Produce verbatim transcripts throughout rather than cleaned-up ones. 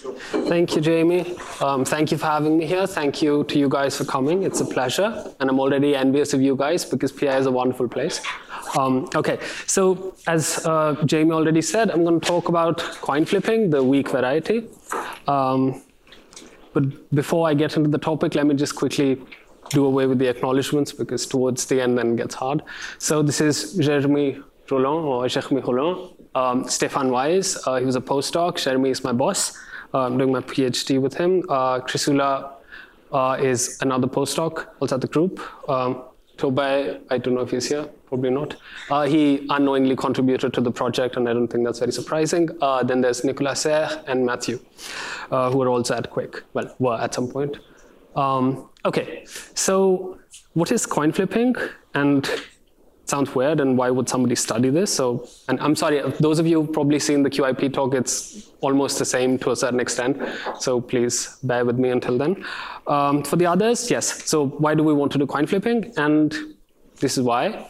Thank you, Jamie. Um, thank you for having me here. Thank you to you guys for coming. It's a pleasure. And I'm already envious of you guys because P I is a wonderful place. Um, okay, so as uh, Jamie already said, I'm going to talk about coin flipping, the weak variety. Um, but before I get into the topic, let me just quickly do away with the acknowledgements because towards the end then it gets hard. So this is Jeremy Roland, or Jeremy Roland, um, Stefan Weiss. Uh, he was a postdoc. Jeremy is my boss. Uh, I'm doing my PhD with him. Uh, Chrysula uh, is another postdoc, also at the group. Um, Tobay, I don't know if he's here, probably not. Uh, he unknowingly contributed to the project, and I don't think that's very surprising. Uh, then there's Nicolas Serre and Matthew, uh, who are also at Quick, well, were at some point. Um, okay, so what is coin flipping? And it sounds weird, and why would somebody study this? So, and I'm sorry, those of you who've probably seen the Q I P talk, it's almost the same to a certain extent. So please bear with me until then. Um, for the others, yes. So why do we want to do coin flipping? And this is why.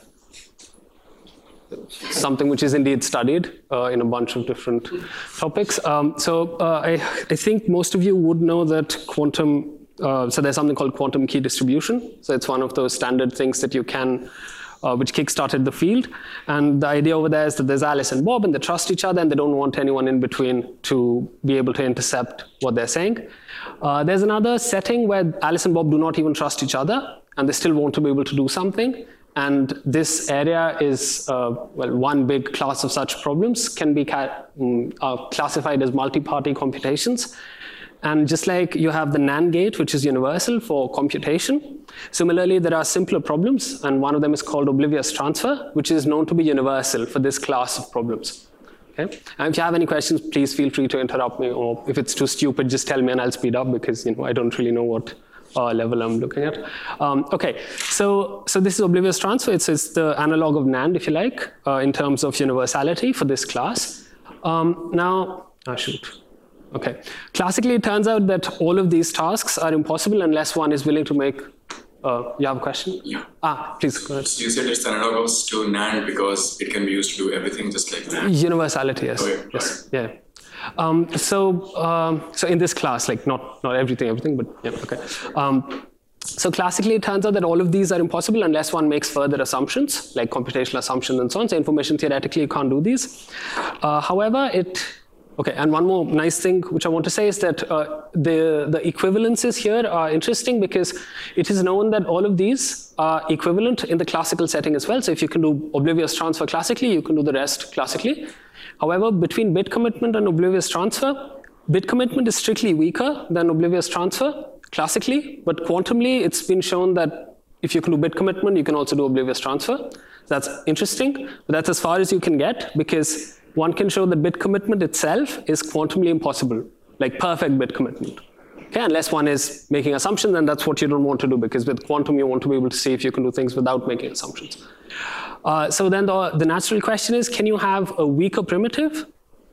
Something which is indeed studied uh, in a bunch of different topics. Um, so uh, I, I think most of you would know that quantum, uh, so there's something called quantum key distribution. So it's one of those standard things that you can Uh, which kickstarted the field. And the idea over there is that there's Alice and Bob, and they trust each other, and they don't want anyone in between to be able to intercept what they're saying. Uh, there's another setting where Alice and Bob do not even trust each other, and they still want to be able to do something. And this area is, uh, well, one big class of such problems can be ca uh, classified as multi-party computations. And just like you have the NAND gate, which is universal for computation, similarly, there are simpler problems, and one of them is called oblivious transfer, which is known to be universal for this class of problems. Okay? And if you have any questions, please feel free to interrupt me, or if it's too stupid, just tell me and I'll speed up because you know I don't really know what uh, level I'm looking at. Um, okay, so, so this is oblivious transfer. It's, it's the analog of NAND, if you like, uh, in terms of universality for this class. Um, now, ah, shoot. Okay. Classically, it turns out that all of these tasks are impossible unless one is willing to make. Uh, you have a question? Yeah. Ah, please go ahead. So you said it's analogous to NAND because it can be used to do everything just like NAND. Universality, yes. Okay, yes. Yeah. Um, so, um, so in this class, like not not everything, everything, but yeah. Okay. Um, so classically, it turns out that all of these are impossible unless one makes further assumptions, like computational assumptions and so on. So information theoretically, you can't do these. Uh, however, it. Okay, and one more nice thing which I want to say is that uh, the, the equivalences here are interesting because it is known that all of these are equivalent in the classical setting as well. So if you can do oblivious transfer classically, you can do the rest classically. However, between bit commitment and oblivious transfer, bit commitment is strictly weaker than oblivious transfer classically, but quantumly it's been shown that if you can do bit commitment, you can also do oblivious transfer. That's interesting, but that's as far as you can get because one can show that bit commitment itself is quantumly impossible, like perfect bit commitment. Okay, unless one is making assumptions, and that's what you don't want to do, because with quantum, you want to be able to see if you can do things without making assumptions. Uh, so then the, the natural question is, can you have a weaker primitive,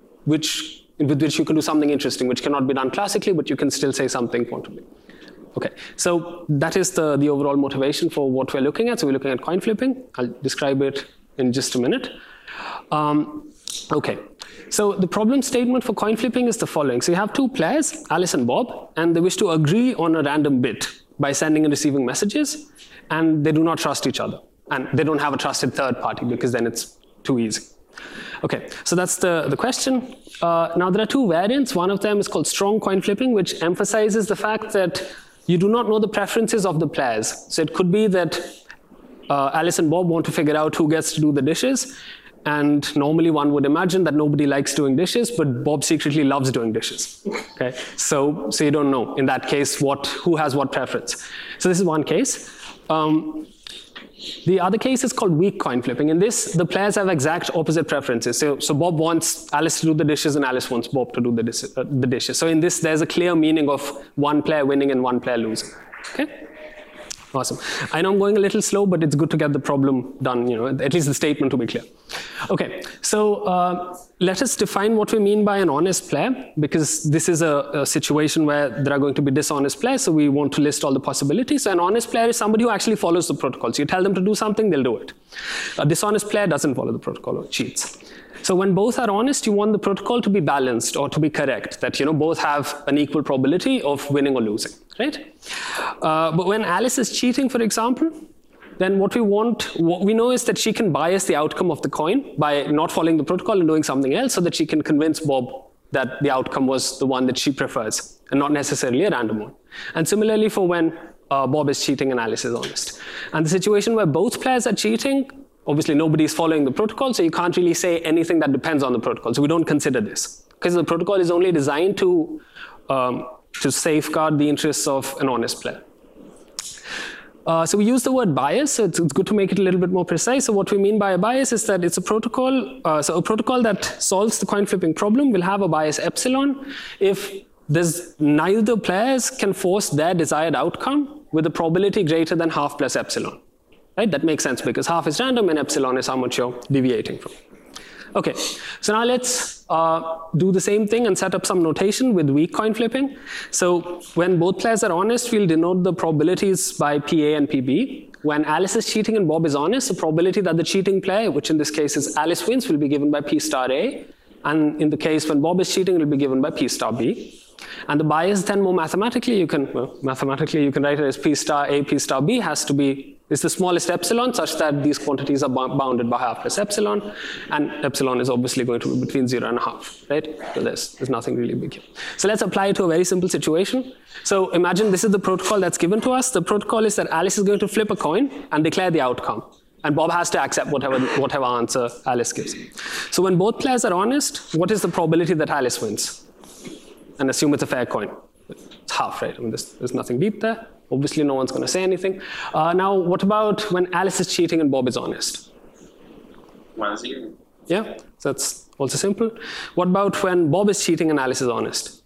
which, with which you can do something interesting, which cannot be done classically, but you can still say something quantumly? Okay, so that is the, the overall motivation for what we're looking at. So we're looking at coin flipping. I'll describe it in just a minute. Um, Okay, so the problem statement for coin flipping is the following. So you have two players, Alice and Bob, and they wish to agree on a random bit by sending and receiving messages, and they do not trust each other. And they don't have a trusted third party because then it's too easy. Okay, so that's the, the question. Uh, now there are two variants. One of them is called strong coin flipping, which emphasizes the fact that you do not know the preferences of the players. So it could be that uh, Alice and Bob want to figure out who gets to do the dishes. And normally one would imagine that nobody likes doing dishes, but Bob secretly loves doing dishes. Okay, so so you don't know in that case what who has what preference. So this is one case. Um, the other case is called weak coin flipping. In this, the players have exact opposite preferences. So so Bob wants Alice to do the dishes, and Alice wants Bob to do the, dis uh, the dishes. So in this, there's a clear meaning of one player winning and one player losing. Okay. Awesome. I know I'm going a little slow, but it's good to get the problem done, you know, at least the statement to be clear. Okay, so uh, let us define what we mean by an honest player, because this is a, a situation where there are going to be dishonest players, so we want to list all the possibilities. So an honest player is somebody who actually follows the protocol. So you tell them to do something, they'll do it. A dishonest player doesn't follow the protocol or cheats. So when both are honest, you want the protocol to be balanced or to be correct, that you know both have an equal probability of winning or losing, right? Uh, but when Alice is cheating, for example, then what we want, what we know is that she can bias the outcome of the coin by not following the protocol and doing something else so that she can convince Bob that the outcome was the one that she prefers and not necessarily a random one. And similarly for when uh, Bob is cheating and Alice is honest. And the situation where both players are cheating, obviously nobody is following the protocol, so you can't really say anything that depends on the protocol. So we don't consider this because the protocol is only designed to, um, to safeguard the interests of an honest player. Uh, so we use the word bias, so it's, it's good to make it a little bit more precise. So what we mean by a bias is that it's a protocol, uh, so a protocol that solves the coin flipping problem will have a bias epsilon if there's neither players can force their desired outcome with a probability greater than half plus epsilon. Right? That makes sense because half is random and epsilon is how much you're deviating from. Okay, so now let's uh, do the same thing and set up some notation with weak coin flipping. So when both players are honest, we'll denote the probabilities by P A and P B. When Alice is cheating and Bob is honest, the probability that the cheating player, which in this case is Alice wins, will be given by P star A. And in the case when Bob is cheating, it will be given by P star B. And the bias then more mathematically, you can, well, mathematically you can write it as P star A, P star B has to be is the smallest epsilon such that these quantities are bounded by half plus epsilon, and epsilon is obviously going to be between zero and a half, right? So there's, there's nothing really big here. So let's apply it to a very simple situation. So imagine this is the protocol that's given to us. The protocol is that Alice is going to flip a coin and declare the outcome, and Bob has to accept whatever, whatever answer Alice gives. So when both players are honest, what is the probability that Alice wins? And assume it's a fair coin. It's half, right? I mean, there's, there's nothing deep there. Obviously, no one's going to say anything. Uh, now, what about when Alice is cheating and Bob is honest? One zero. Yeah, so that's also simple. What about when Bob is cheating and Alice is honest?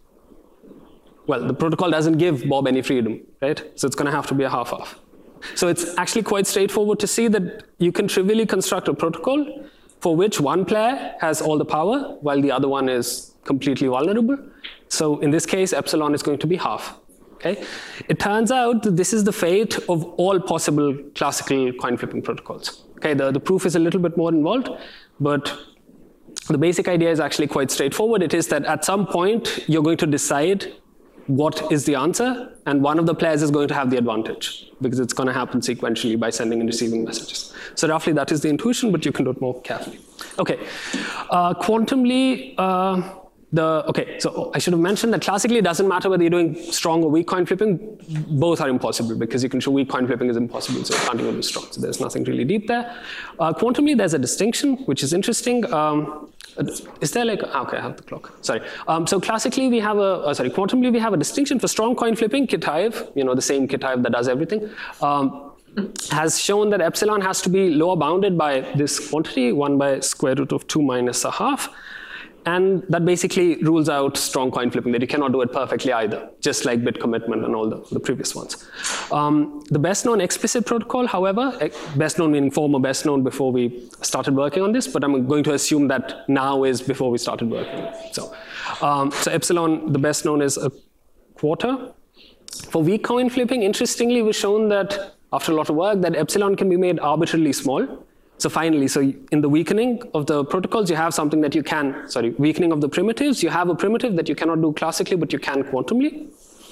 Well, the protocol doesn't give Bob any freedom, right? So it's going to have to be a half-half. So it's actually quite straightforward to see that you can trivially construct a protocol for which one player has all the power while the other one is completely vulnerable. So in this case, epsilon is going to be half. Okay? It turns out that this is the fate of all possible classical coin flipping protocols. Okay, the, the proof is a little bit more involved, but the basic idea is actually quite straightforward. It is that at some point, you're going to decide what is the answer, and one of the players is going to have the advantage because it's going to happen sequentially by sending and receiving messages. So roughly that is the intuition, but you can do it more carefully. Okay, uh, quantumly, uh, The, okay, so I should have mentioned that classically it doesn't matter whether you're doing strong or weak coin flipping. Both are impossible because you can show weak coin flipping is impossible, so you can't even do strong. So there's nothing really deep there. Uh, quantumly, there's a distinction, which is interesting. Um, is there like, okay, I have the clock, sorry. Um, so classically we have a, uh, sorry, quantumly we have a distinction for strong coin flipping. Kitaev, you know, the same Kitaev that does everything, um, has shown that epsilon has to be lower bounded by this quantity, one by square root of two minus a half. And that basically rules out strong coin flipping, that you cannot do it perfectly either, just like bit commitment and all the, the previous ones. Um, the best known explicit protocol, however, best known meaning former best known before we started working on this, but I'm going to assume that now is before we started working on it. So, um, so epsilon, the best known is a quarter. For weak coin flipping, interestingly, we've shown that after a lot of work, that epsilon can be made arbitrarily small. So finally, so in the weakening of the protocols, you have something that you can, sorry, weakening of the primitives, you have a primitive that you cannot do classically, but you can quantumly.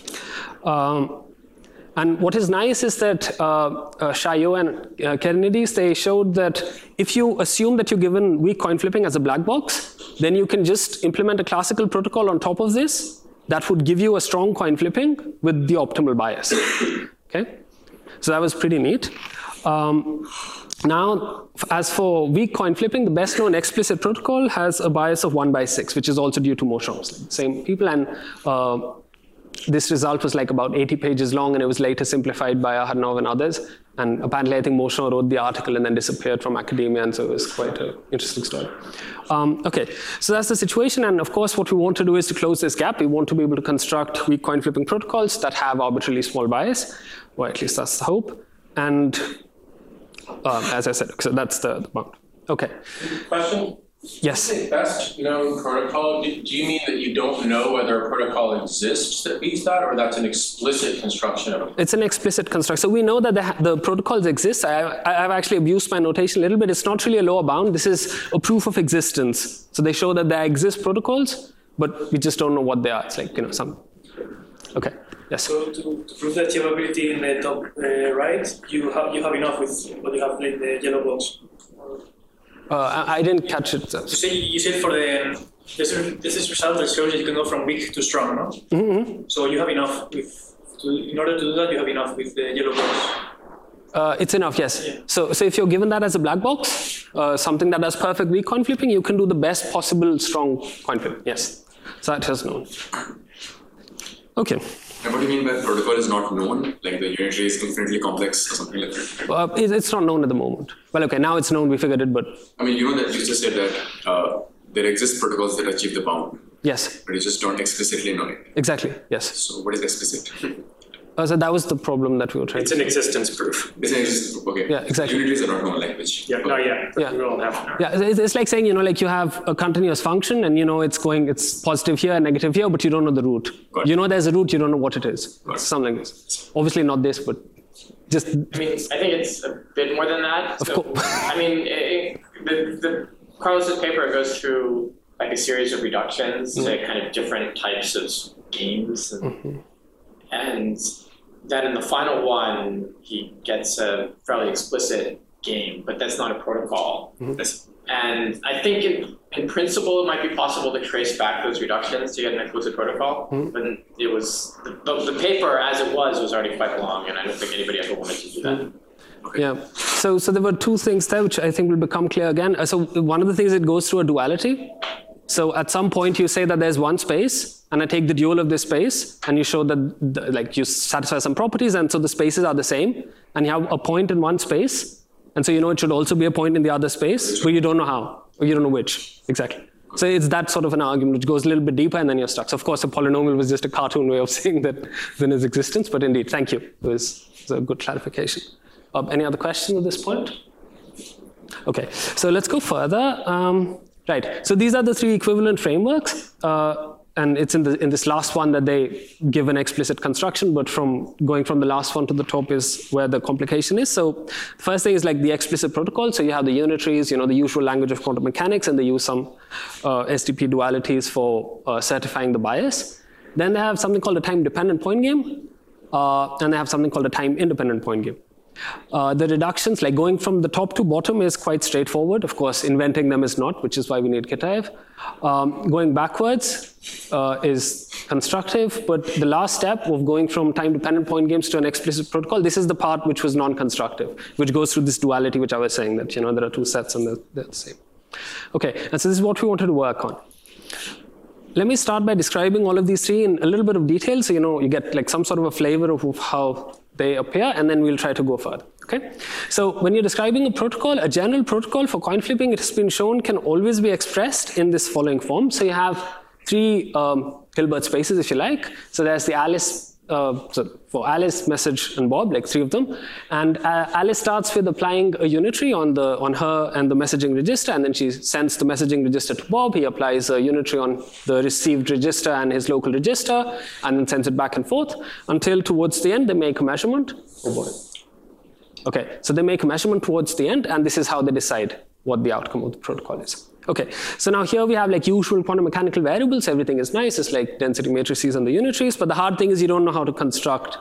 Um, and what is nice is that uh, uh, Chaillot and uh, Kernides, they showed that if you assume that you're given weak coin flipping as a black box, then you can just implement a classical protocol on top of this that would give you a strong coin flipping with the optimal bias. Okay, so that was pretty neat. Um, Now, as for weak coin flipping, the best known explicit protocol has a bias of one by six, which is also due to Moshom's, like same people. And uh, this result was like about eighty pages long, and it was later simplified by Aharnov and others. And apparently, I think Moshom wrote the article and then disappeared from academia, and so it was quite an interesting story. Um, okay, so that's the situation. And of course, what we want to do is to close this gap. We want to be able to construct weak coin flipping protocols that have arbitrarily small bias, or at least that's the hope. And Uh, as I said, so that's the, the bound. Okay. Question? Yes. When you say best known protocol, do do you mean that you don't know whether a protocol exists that beats that, or that's an explicit construction of it? It's an explicit construct. So we know that the, ha- the protocols exist. I, I've actually abused my notation a little bit. It's not really a lower bound. This is a proof of existence. So they show that there exist protocols, but we just don't know what they are. It's like, you know, some. Okay. Yes. So to, to prove the achievability in the top uh, right, you have you have enough with what you have in the yellow box. Uh, I, I didn't catch it. You said you said for the this is, this is result that shows that you can go from weak to strong, no? Mm-hmm. So you have enough with to, in order to do that, you have enough with the yellow box. Uh, it's enough, yes. Yeah. So, so if you're given that as a black box, uh, something that does perfect weak coin flipping, you can do the best possible strong coin flip. Yes. So that is known. Okay. And what do you mean by protocol is not known? Like the unitary is infinitely complex or something like that? Uh, it, it's not known at the moment. Well, okay, now it's known, we figured it, but I mean, you know that you just said that uh, there exist protocols that achieve the bound, yes, but you just don't explicitly know it. exactly, yes. So what is explicit? Uh, so that was the problem that we were trying It's to an existence proof. It's an existence proof, okay. Yeah, exactly. Unitaries are not known language. Yeah, no, yeah. Yeah. We all have. Yeah, it's, it's like saying, you know, like you have a continuous function and you know it's going, it's positive here and negative here, but you don't know the root. Got it. You know there's a root, you don't know what it is. Got it. Something like this. Obviously not this, but just, I mean, I think it's a bit more than that. Of So, course. I mean, it, the, the Carlos's paper goes through like a series of reductions Mm-hmm. to kind of different types of games, and, Mm-hmm. and then in the final one, he gets a fairly explicit game, but that's not a protocol. Mm-hmm. Yes. And I think in, in principle, it might be possible to trace back those reductions to get an explicit protocol. Mm-hmm. But it was, the, the, the paper as it was, was already quite long, and I don't think anybody ever wanted to do that. yeah. So, so there were two things there which I think will become clear again. Uh, So one of the things, it goes through a duality. So at some point you say that there's one space, and I take the dual of this space, and you show that the, like you satisfy some properties, and so the spaces are the same, and you have a point in one space, and so you know it should also be a point in the other space, but you don't know how, or you don't know which exactly. So it's that sort of an argument which goes a little bit deeper, and then you're stuck. So of course, a polynomial was just a cartoon way of saying that then its existence, but indeed, thank you. It was, it was a good clarification. Uh, any other questions at this point? Okay, so let's go further. Um, right, so these are the three equivalent frameworks. Uh, and it's in, the, in this last one that they give an explicit construction, but from going from the last one to the top is where the complication is. So first thing is like the explicit protocol. So you have the unitaries, you know, the usual language of quantum mechanics, and they use some uh, S D P dualities for uh, certifying the bias. Then they have something called a time-dependent point game, uh, and they have something called a time-independent point game. Uh, the reductions, like going from the top to bottom, is quite straightforward. Of course, inventing them is not, which is why we need Kitaev. Um, going backwards uh, is constructive, but the last step of going from time-dependent point games to an explicit protocol, this is the part which was non-constructive, which goes through this duality, which I was saying, that you know there are two sets and they're, they're the same. Okay, and so this is what we wanted to work on. Let me start by describing all of these three in a little bit of detail, so you know you get like some sort of a flavor of how they appear, and then we'll try to go further. Okay? So when you're describing a protocol, a general protocol for coin flipping, it has been shown, can always be expressed in this following form. So you have three um, Hilbert spaces, if you like. So there's the Alice, uh, so for Alice, Message, and Bob, like three of them. And uh, Alice starts with applying a unitary on the on her and the messaging register, and then she sends the messaging register to Bob. He applies a unitary on the received register and his local register, and then sends it back and forth until towards the end they make a measurement. Oh boy. Okay, so they make a measurement towards the end, and this is how they decide what the outcome of the protocol is. Okay, so now here we have like usual quantum mechanical variables. Everything is nice. It's like density matrices and the unitaries, but the hard thing is you don't know how to construct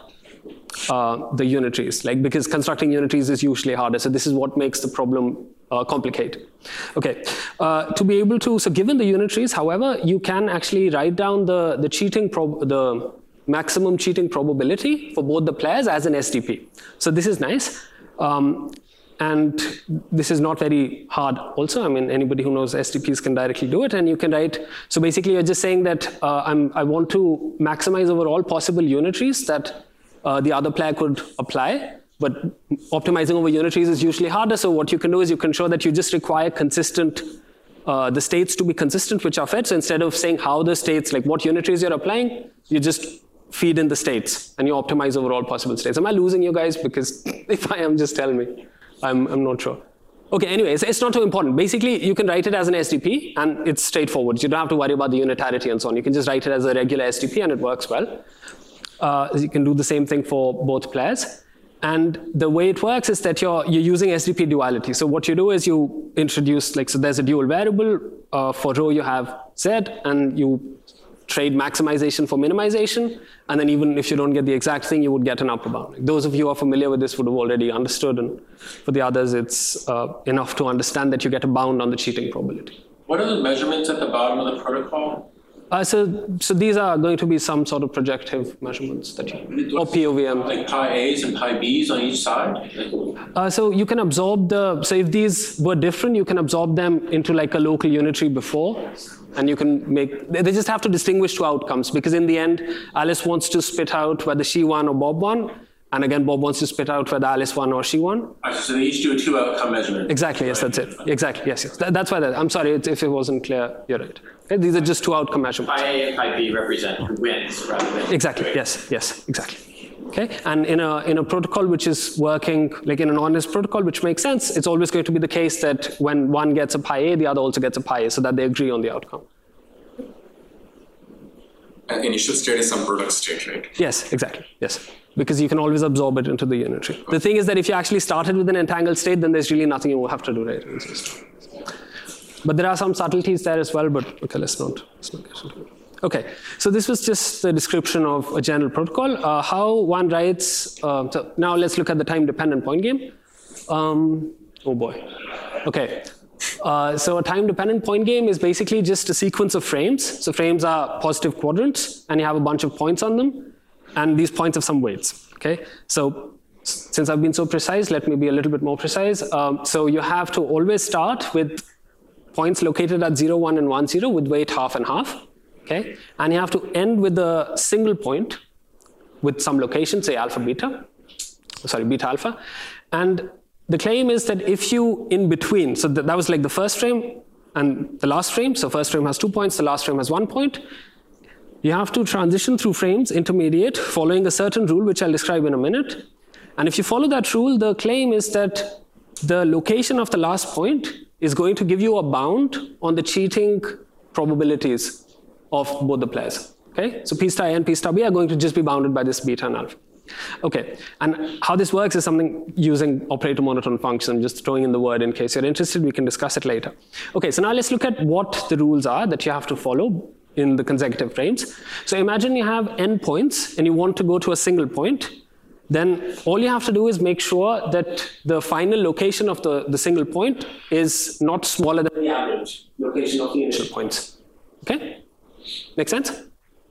uh, the unitaries, like because constructing unitaries is usually harder. So this is what makes the problem uh, complicated. Okay, uh, to be able to, so given the unitaries, however, you can actually write down the, the cheating, prob the maximum cheating probability for both the players as an S D P. So this is nice. Um, And this is not very hard also. I mean, anybody who knows S D Ps can directly do it. And you can write, so basically you're just saying that uh, I'm, I want to maximize over all possible unitaries that uh, the other player could apply. But optimizing over unitaries is usually harder. So what you can do is you can show that you just require consistent, uh, the states to be consistent which are fed. So instead of saying how the states, like what unitaries you're applying, you just feed in the states and you optimize over all possible states. Am I losing you guys? Because if I am, just tell me. I'm, I'm not sure. Okay, anyways, it's not too important. Basically, you can write it as an S D P, and it's straightforward. You don't have to worry about the unitarity and so on. You can just write it as a regular S D P, and it works well. Uh, you can do the same thing for both players. And the way it works is that you're, you're using S D P duality. So what you do is you introduce, like, so there's a dual variable. Uh, for rho, you have Z, and you trade maximization for minimization. And then even if you don't get the exact thing, you would get an upper bound. Like, those of you who are familiar with this would have already understood. And for the others, it's uh, enough to understand that you get a bound on the cheating probability. What are the measurements at the bottom of the protocol? Uh, so, so these are going to be some sort of projective measurements that you, or P O V M. Like pi A's and pi B's on each side? Uh, so you can absorb the, so if these were different, you can absorb them into like a local unitary before, and you can make, they just have to distinguish two outcomes, because in the end, Alice wants to spit out whether she won or Bob won, and again, Bob wants to spit out whether Alice won or she won. So they each do a two outcome measurement. Exactly, yes, that's it. Exactly, yes, yes. That, that's why that, I'm sorry if it wasn't clear, you're right. Okay, these are just two outcome measurements. Pi A and pi B represent who wins rather than. Exactly, yes, yes, exactly. Okay, and in a, in a protocol which is working, like in an honest protocol, which makes sense, it's always going to be the case that when one gets a pi A, the other also gets a pi A, so that they agree on the outcome. An initial state is some product state, right? Yes, exactly, yes. Because you can always absorb it into the unitary. The thing is that if you actually started with an entangled state, then there's really nothing you have to do, right? But there are some subtleties there as well, but okay, let's not, let's not get into it. Okay, so this was just the description of a general protocol. Uh, how one writes, uh, so now let's look at the time-dependent point game. Um, oh boy, okay. Uh, so a time-dependent point game is basically just a sequence of frames. So frames are positive quadrants, and you have a bunch of points on them, and these points have some weights, okay? So since I've been so precise, let me be a little bit more precise. Um, so you have to always start with points located at zero, one, and one, zero with weight half and half, okay? And you have to end with a single point with some location, say alpha, beta, sorry, beta, alpha. And the claim is that if you in between, so that, that was like the first frame and the last frame, so first frame has two points, the last frame has one point. You have to transition through frames, intermediate, following a certain rule, which I'll describe in a minute. And if you follow that rule, the claim is that the location of the last point is going to give you a bound on the cheating probabilities of both the players. Okay? So P star A and P star B are going to just be bounded by this beta and alpha. Okay, and how this works is something using operator monotone function. I'm just throwing in the word in case you're interested. We can discuss it later. Okay, so now let's look at what the rules are that you have to follow in the consecutive frames. So imagine you have n points and you want to go to a single point. Then all you have to do is make sure that the final location of the, the single point is not smaller than the average location of the initial points. Okay? Make sense?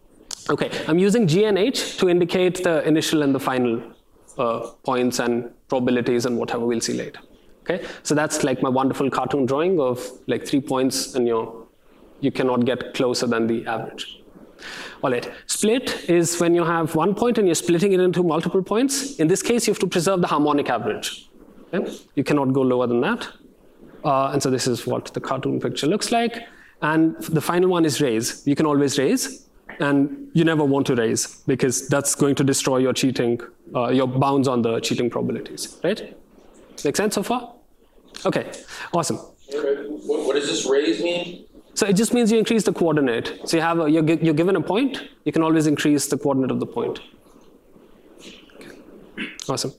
Okay, I'm using G and H to indicate the initial and the final uh, points and probabilities and whatever we'll see later. Okay, so that's like my wonderful cartoon drawing of like three points and you're, you cannot get closer than the average. All right, split is when you have one point and you're splitting it into multiple points. In this case, you have to preserve the harmonic average. Okay? You cannot go lower than that. Uh, and so this is what the cartoon picture looks like. And the final one is raise. You can always raise. And you never want to raise because that's going to destroy your cheating, uh, your bounds on the cheating probabilities, right? Make sense so far? Okay, awesome. What, what does this raise mean? So it just means you increase the coordinate. So you have a, you're, you're given a point, you can always increase the coordinate of the point. Okay. Awesome.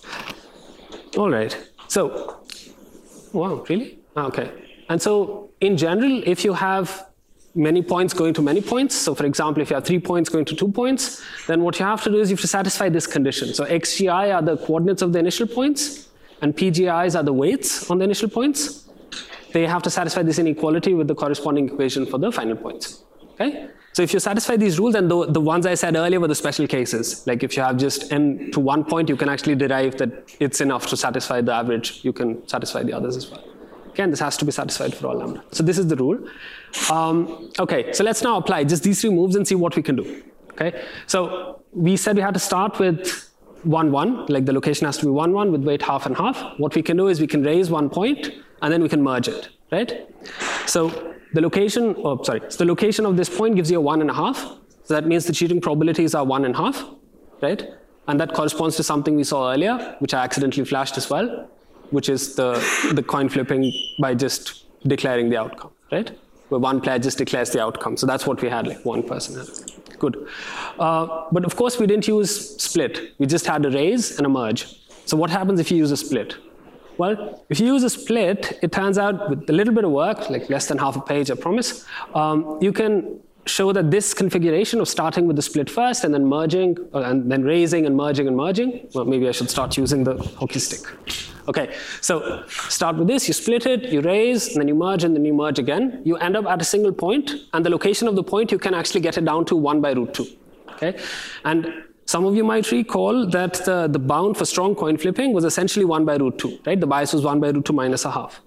All right, so, wow, really? Okay. And so in general, if you have many points going to many points. So for example, if you have three points going to two points, then what you have to do is you have to satisfy this condition. So X G I are the coordinates of the initial points, and P G Is are the weights on the initial points. They have to satisfy this inequality with the corresponding equation for the final points. Okay? So if you satisfy these rules, and the, the ones I said earlier were the special cases. Like if you have just n to one point, you can actually derive that it's enough to satisfy the average. You can satisfy the others as well. Again, this has to be satisfied for all lambda. So this is the rule. Um, okay, so let's now apply just these three moves and see what we can do. Okay, so we said we had to start with one, one, like the location has to be one, one with weight half and half. What we can do is we can raise one point and then we can merge it, right? So the location, oh, sorry, so the location of this point gives you a one and a half. So that means the cheating probabilities are one and a half, right? And that corresponds to something we saw earlier, which I accidentally flashed as well. which is the, the coin flipping by just declaring the outcome, right? Where one player just declares the outcome. So that's what we had, like one person had. Good. Uh, but of course, we didn't use split. We just had a raise and a merge. So what happens if you use a split? Well, if you use a split, it turns out with a little bit of work, like less than half a page, I promise, um, you can show that this configuration of starting with the split first and then merging, uh, and then raising and merging and merging, well, maybe I should start using the hockey stick. Okay, so start with this, you split it, you raise, and then you merge, and then you merge again. You end up at a single point, and the location of the point, you can actually get it down to one by root two, okay? And some of you might recall that the, the bound for strong coin flipping was essentially one by root two, right? The bias was one by root two minus a half.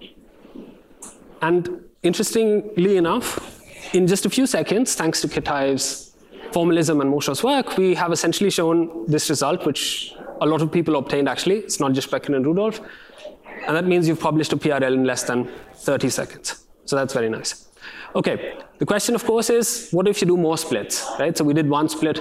And interestingly enough, in just a few seconds, thanks to Kitaev's formalism and Moshe's work, we have essentially shown this result, which a lot of people obtained actually. It's not just Becken and Rudolph. And that means you've published a P R L in less than thirty seconds. So that's very nice. Okay, the question of course is, what if you do more splits, right? So we did one split.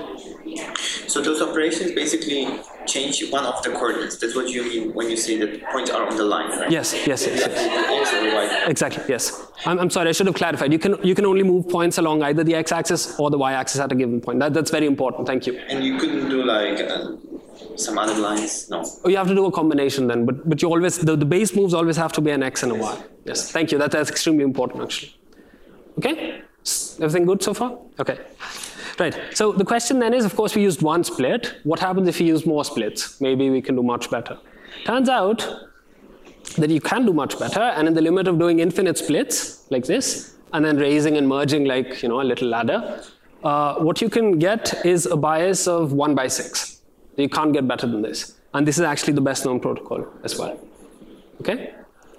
So those operations basically change one of the coordinates. That's what you mean when you say that points are on the line, right? Yes, yes, yes. yes. Exactly, yes. I'm, I'm sorry, I should have clarified. You can, you can only move points along either the x-axis or the y-axis at a given point. That, that's very important, thank you. And you couldn't do like uh, some other lines? No. Oh, you have to do a combination then, but, but you always, the, the base moves always have to be an x and a y. Yes, thank you. That, that's extremely important actually. Okay? Everything good so far? Okay. Right, so the question then is, of course, we used one split. What happens if we use more splits? Maybe we can do much better. Turns out that you can do much better, and in the limit of doing infinite splits, like this, and then raising and merging like, you know, a little ladder, uh, what you can get is a bias of one by six. You can't get better than this. And this is actually the best known protocol as well. Okay?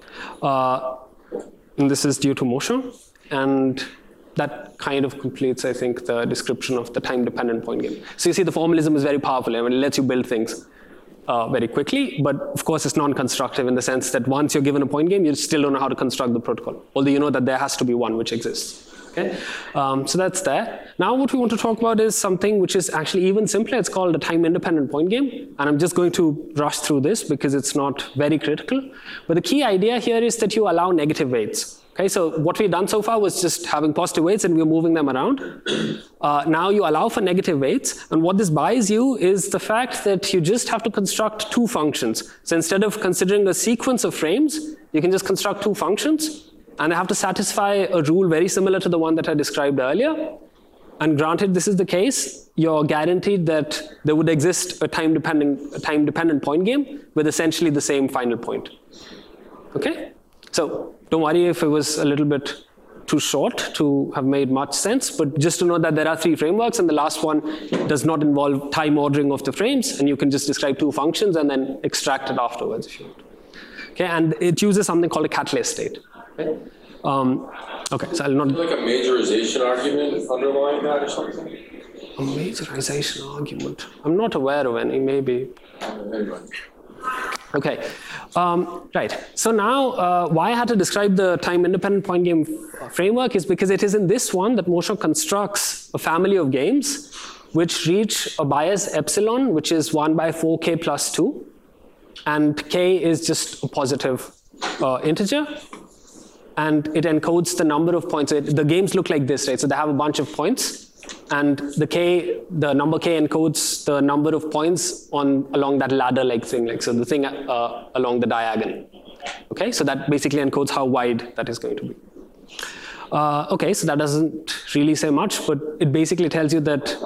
Uh, and this is due to Moshe, and that kind of completes, I think, the description of the time-dependent point game. So you see, the formalism is very powerful. I mean, it lets you build things uh, very quickly, but of course it's non-constructive in the sense that once you're given a point game, you still don't know how to construct the protocol, although you know that there has to be one which exists. Okay? Um, so that's there. Now what we want to talk about is something which is actually even simpler. It's called a time-independent point game, and I'm just going to rush through this because it's not very critical. But the key idea here is that you allow negative weights. Okay, so what we've done so far was just having positive weights and we're moving them around. Uh, now you allow for negative weights, and what this buys you is the fact that you just have to construct two functions. So instead of considering a sequence of frames, you can just construct two functions, and they have to satisfy a rule very similar to the one that I described earlier. And granted this is the case, you're guaranteed that there would exist a time-dependent, a time-dependent point game with essentially the same final point. Okay? So don't worry if it was a little bit too short to have made much sense, but just to know that there are three frameworks, and the last one does not involve time ordering of the frames, and you can just describe two functions and then extract it afterwards if you want. Okay, and it uses something called a catalyst state. Okay, um, okay so I'll not... Like a majorization argument underlying that or something? A majorization argument? I'm not aware of any, maybe. Anyway. Okay, um, right. So now uh, why I had to describe the time-independent point game framework is because it is in this one that Moshe constructs a family of games which reach a bias epsilon, which is one by four k plus two, and k is just a positive uh, integer, and it encodes the number of points. It, the games look like this, right? So they have a bunch of points, and the k, the number k encodes the number of points on along that ladder-like thing, like so the thing uh, along the diagonal. Okay, so that basically encodes how wide that is going to be. Uh, okay, so that doesn't really say much, but it basically tells you that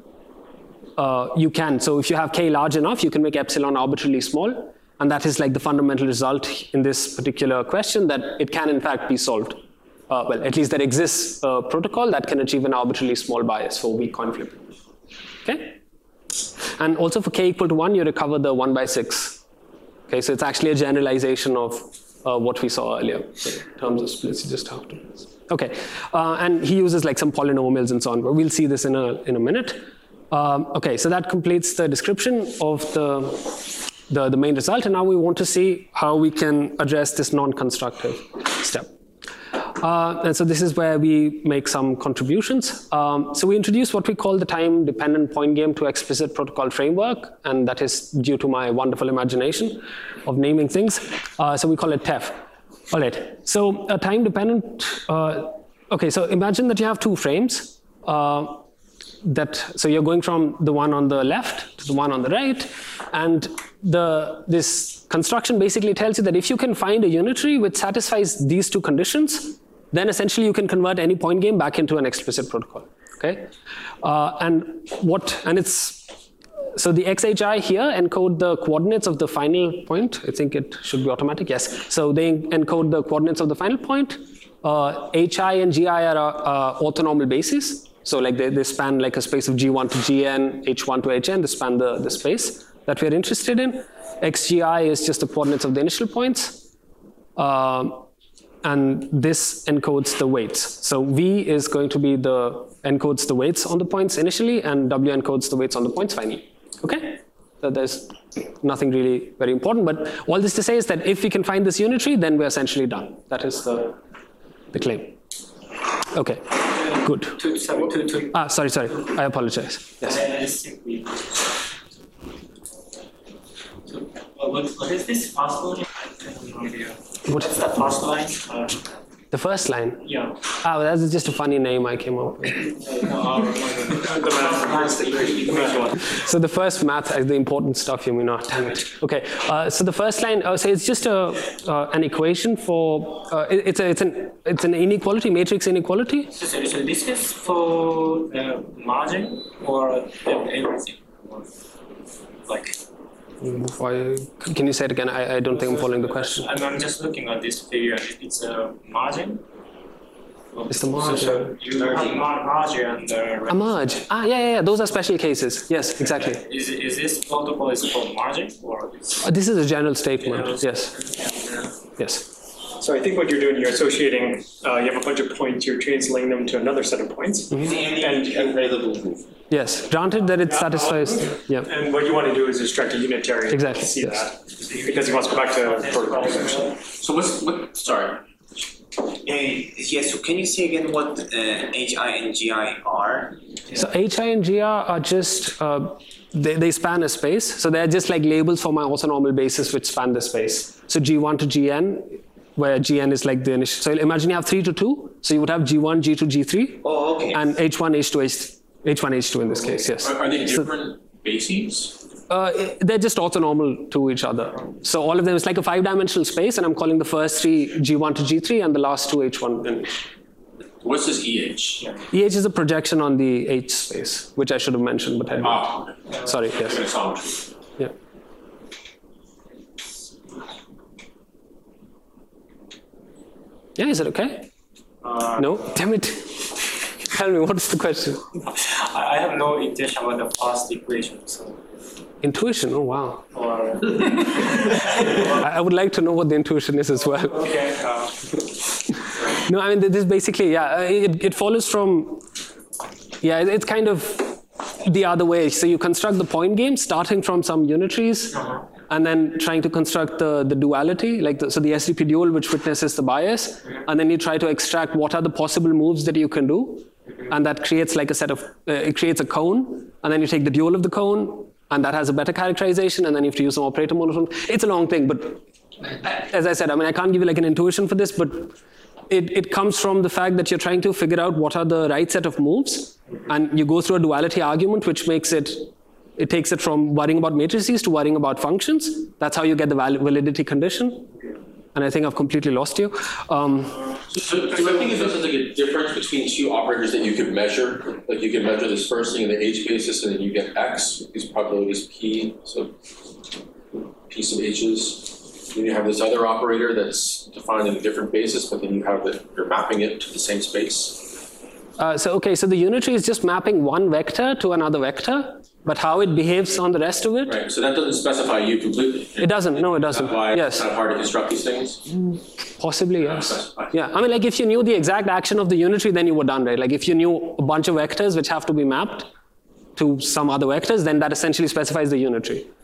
uh, you can. So if you have k large enough, you can make epsilon arbitrarily small, and that is like the fundamental result in this particular question, that it can in fact be solved. Uh, well, at least there exists a protocol that can achieve an arbitrarily small bias for weak coin flipping. Okay? And also for k equal to one, you recover the one by six. Okay, so it's actually a generalization of uh, what we saw earlier. So in terms of splits, you just have to. Okay, uh, and he uses like some polynomials and so on, but we'll see this in a, in a minute. Um, okay, so that completes the description of the, the, the main result, and now we want to see how we can address this non-constructive step. Uh, and so this is where we make some contributions. Um, so we introduced what we call the time-dependent point game to explicit protocol framework, and that is due to my wonderful imagination of naming things. Uh, so we call it T E F. All right. So a time-dependent. Uh, okay. So imagine that you have two frames. Uh, that so you're going from the one on the left to the one on the right, and the this construction basically tells you that if you can find a unitary which satisfies these two conditions, then essentially you can convert any point game back into an explicit protocol. Okay, uh, and what and it's so the X H I here encode the coordinates of the final point. I think it should be automatic. Yes. So they encode the coordinates of the final point. Uh, H I and G I are uh, orthonormal bases. So like they, they span like a space of G one to G N, H one to H N. They span the, the space that we're interested in. X G I is just the coordinates of the initial points. Um, and this encodes the weights. So V is going to be the encodes the weights on the points initially, and W encodes the weights on the points finally. Okay? So there's nothing really very important, but all this to say is that if we can find this unitary, then we're essentially done. That is the, the claim. Okay, good. To, sorry, to, to, Ah, sorry, sorry. I apologize. Yes. uh, simply. So, what, what is this first line? I have no idea. What? What's the first line? Uh, The first line? yeah. Ah, well, that's just a funny name I came up with. Uh, the math, the math one. So the first math is the important stuff, you mean not, damn it. Okay, uh, so the first line, uh, so it's just a, uh, an equation for, uh, it, it's, a, it's, an, it's an inequality, matrix inequality. So, so, so this is for the margin or everything? Or like, Why, can you say it again? I, I don't think I'm following the question. I'm, I'm just looking at this figure. It's a margin. It's the So, margin. so you have mar- margin and the A merge. Ah, yeah, yeah, yeah, those are special cases. Yes, exactly. Is, is this protocol is called margin or it's Uh, this is a general statement. General Yes, yes. So I think what you're doing, you're associating, uh, you have a bunch of points, you're translating them to another set of points. And available move. Yes, granted that it satisfies, yeah. And what you want to do is extract a unitary. Exactly, To see yes. that, because he wants to go back to protocol essentially. So what's, what, sorry, Uh, yes, so can you say again what uh, H I and G I are? So H I and G R are just, uh, they, they span a space. So they're just like labels for my orthonormal bases which span the space. So G one to G N, where G N is like the initial. So imagine you have three to two. So you would have G one, G two, G three. Oh, okay. And H one, H two, H, H one, H two in this case, yes. are, are they So- different bases? Uh, they're just orthonormal to each other. So all of them is like a five-dimensional space, and I'm calling the first three G one to G three and the last two H one. And What's this E H? E H is a projection on the H space, which I should have mentioned, but I didn't. Ah, okay. Sorry, yes. Isometry. Yeah. Yeah, is it okay? Uh, No? Damn it. Tell me, what's the question? I I have no intention about the first equation, so Intuition, oh wow. or I, I would like to know what the intuition is as well. okay. Uh, No, I mean, this is basically, yeah, uh, it, it follows from, yeah, it- it's kind of the other way. So you construct the point game starting from some unitaries and then trying to construct the, the duality, like the, so the S D P dual which witnesses the bias, and then you try to extract what are the possible moves that you can do, and that creates like a set of, uh, it creates a cone, and then you take the dual of the cone, and that has a better characterization, and then you have to use some operator monotone. It's a long thing, but as I said, I mean, I can't give you like an intuition for this, but it, it comes from the fact that you're trying to figure out what are the right set of moves, and you go through a duality argument, which makes it, it takes it from worrying about matrices to worrying about functions. That's how you get the val- validity condition. And I think I've completely lost you. Um, So, so, so I think it does like a difference between two operators that you could measure. Like you can measure this first thing in the H basis, and then you get X, these probabilities P, so P sub H's. Then you have this other operator that's defined in a different basis, but then you have that you're mapping it to the same space. uh, so okay, so the unitary is just mapping one vector to another vector, but how it behaves on the rest of it, Right. So that doesn't specify you completely. it doesn't. No, it doesn't. That's why Yes. it's kind of hard to construct these things. Possibly, yes. specify. Yeah, I mean, like if you knew the exact action of the unitary, then you were done, right? Like if you knew a bunch of vectors which have to be mapped to some other vectors, then that essentially specifies the unitary.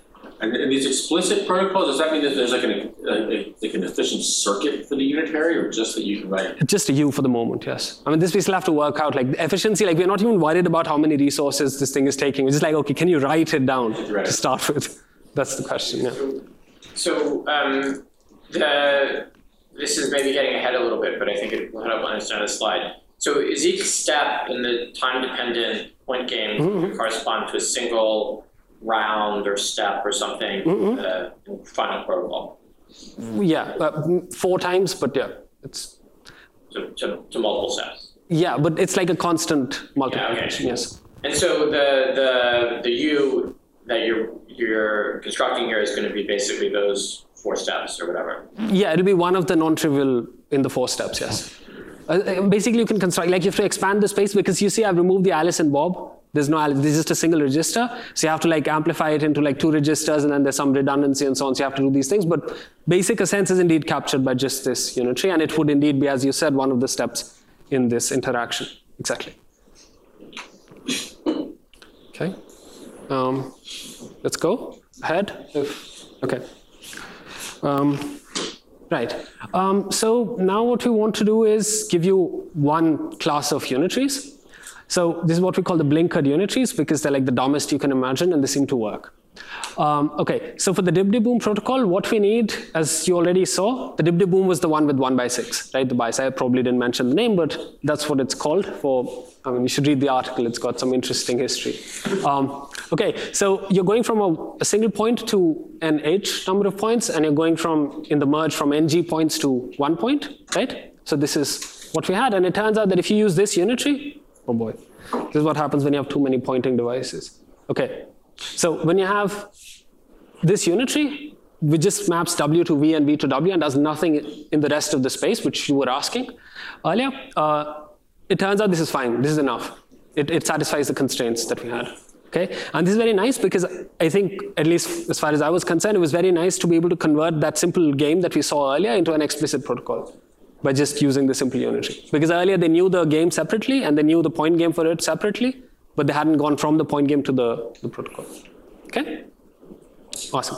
And in these explicit protocols, does that mean that there's like an, a, a, like an efficient circuit for the unitary, or just that you can write? It's just a U for the moment, yes. I mean, this we still have to work out, like the efficiency, like we're not even worried about how many resources this thing is taking. We're just like, okay, can you write it down Right. to start with? That's the question, yeah. So um, the this is maybe getting ahead a little bit, but I think it will help understand the slide. So is each step in the time-dependent point game Mm-hmm. correspond to a single round or step or something Mm-hmm. uh, in final protocol? Yeah, uh, four times, but yeah, it's, So to, to multiple steps. yeah, but it's like a constant multiplication, Yeah, okay. yes. And so the the the U that you're you're constructing here is going to be basically those four steps or whatever. Yeah, it'll be one of the non-trivial in the four steps, yes. Uh, basically, you can construct, like you have to expand the space because you see I've removed the Alice and Bob. There's no Alice, there's just a single register. So you have to like amplify it into like two registers and then there's some redundancy and so on. So you have to do these things. But basic sense is indeed captured by just this unitary. And it would indeed be, as you said, one of the steps in this interaction. Exactly. Okay. Um, let's go ahead. If, okay. Um, right. Um, so now what we want to do is give you one class of unitaries. So this is what we call the blinkered unitaries because they're like the dumbest you can imagine and they seem to work. Um, okay, so for the dib-dib-boom protocol, what we need, as you already saw, the dib-dib-boom was the one with one by six, right? The bias, I probably didn't mention the name, but that's what it's called for, I mean, you should read the article, it's got some interesting history. Um, okay, so you're going from a, a single point to an H number of points, and you're going from, in the merge, from N G points to one point, right? So this is what we had, and it turns out that if you use this unitary, oh boy, this is what happens when you have too many pointing devices. Okay, so when you have this unitary, which just maps W to V and V to W and does nothing in the rest of the space, which you were asking earlier, uh, it turns out this is fine, this is enough. It, it satisfies the constraints that we had. Okay, and this is very nice because I think, at least as far as I was concerned, it was very nice to be able to convert that simple game that we saw earlier into an explicit protocol by just using the simple unitary. Because earlier they knew the game separately and they knew the point game for it separately, but they hadn't gone from the point game to the, the protocol. Okay? Awesome.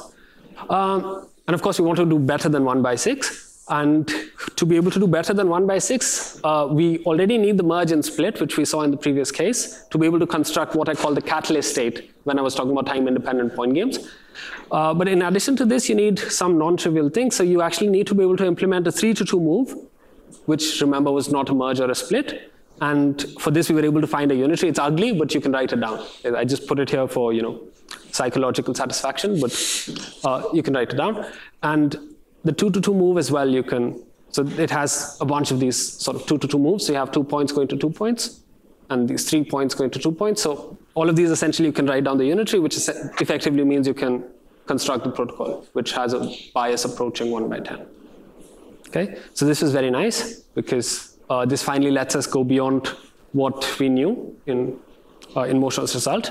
Um, and of course, we want to do better than one by six. And to be able to do better than one by six, uh, we already need the merge and split, which we saw in the previous case, to be able to construct what I call the catalyst state when I was talking about time-independent point games. Uh, but in addition to this, you need some non-trivial things. So you actually need to be able to implement a three to two move, which, remember, was not a merge or a split. And for this, we were able to find a unitary. It's ugly, but you can write it down. I just put it here for, you know, psychological satisfaction, but uh, you can write it down. And the two to two move as well, you can, so it has a bunch of these sort of two to two moves. So you have two points going to two points, and these three points going to two points. So all of these, essentially, you can write down the unitary, which is effectively means you can construct the protocol, which has a bias approaching one by ten. Okay, so this is very nice because uh, this finally lets us go beyond what we knew in uh, in Moshel's result.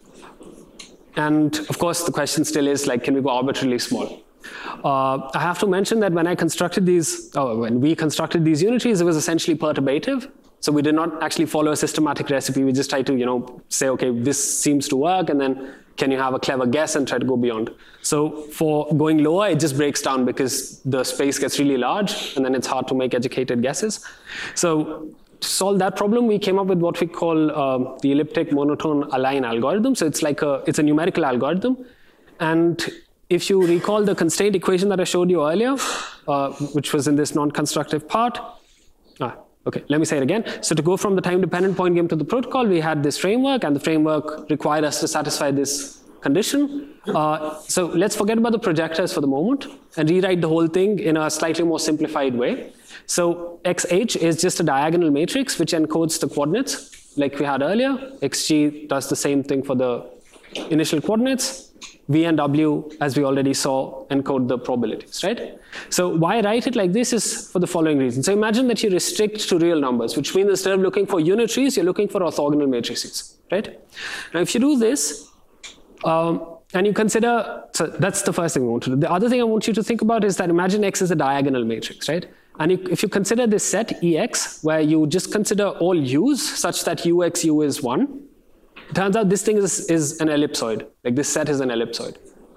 And of course, the question still is like, can we go arbitrarily small? Uh, I have to mention that when I constructed these, oh, when we constructed these unitaries, it was essentially perturbative. So we did not actually follow a systematic recipe. We just tried to, you know, say, okay, this seems to work, and then can you have a clever guess and try to go beyond? So for going lower, it just breaks down because the space gets really large, and then it's hard to make educated guesses. So to solve that problem, we came up with what we call uh, the elliptic monotone align algorithm. So it's like a, it's a numerical algorithm. And if you recall the constraint equation that I showed you earlier, uh, which was in this non-constructive part, ah, okay, let me say it again. So to go from the time-dependent point game to the protocol, we had this framework, and the framework required us to satisfy this condition. Uh, so let's forget about the projectors for the moment and rewrite the whole thing in a slightly more simplified way. So xh is just a diagonal matrix which encodes the coordinates like we had earlier. Xg does the same thing for the initial coordinates. V and W, as we already saw, encode the probabilities, right? So why I write it like this is for the following reason. So imagine that you restrict to real numbers, which means instead of looking for unitaries, you're looking for orthogonal matrices, right? Now, if you do this, um, and you consider, so that's the first thing we want to do. The other thing I want you to think about is that imagine X is a diagonal matrix, right? And you, if you consider this set Ex, where you just consider all U's such that U X U is one, it turns out this thing is, is an ellipsoid. Like this set is an ellipsoid.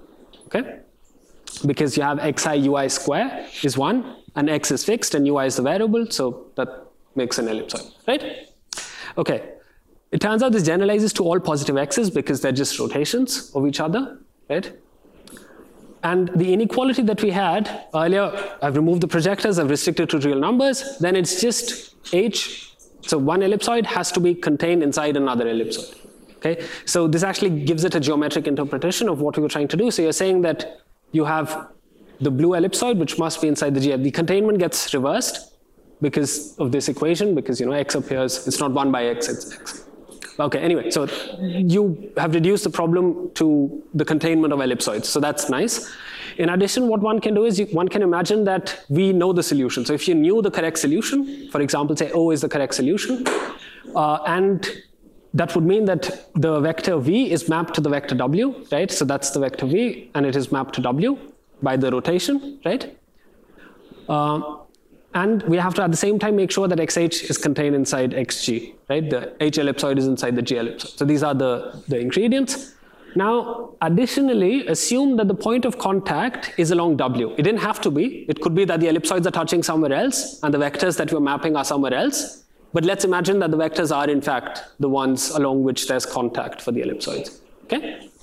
okay? Because you have xi ui square is one, and x is fixed, and ui is the variable, so that makes an ellipsoid, right? Okay. It turns out this generalizes to all positive x's because they're just rotations of each other, right? And the inequality that we had earlier, I've removed the projectors, I've restricted to real numbers, then it's just h. So one ellipsoid has to be contained inside another ellipsoid, okay? So this actually gives it a geometric interpretation of what we were trying to do. So you're saying that you have the blue ellipsoid, which must be inside the G F. The containment gets reversed because of this equation, because, you know, x appears, it's not one by x, it's x. Okay, anyway, so you have reduced the problem to the containment of ellipsoids, so that's nice. In addition, what one can do is you, one can imagine that we know the solution. So if you knew the correct solution, for example, say O is the correct solution, uh, and that would mean that the vector V is mapped to the vector W, right? So that's the vector V, and it is mapped to W by the rotation, right? Uh, And we have to, at the same time, make sure that xh is contained inside xg, right? The h ellipsoid is inside the g ellipsoid. So these are the, the ingredients. Now, additionally, assume that the point of contact is along W. It didn't have to be. It could be that the ellipsoids are touching somewhere else, and the vectors that we're mapping are somewhere else. But let's imagine that the vectors are, in fact, the ones along which there's contact for the ellipsoids, okay?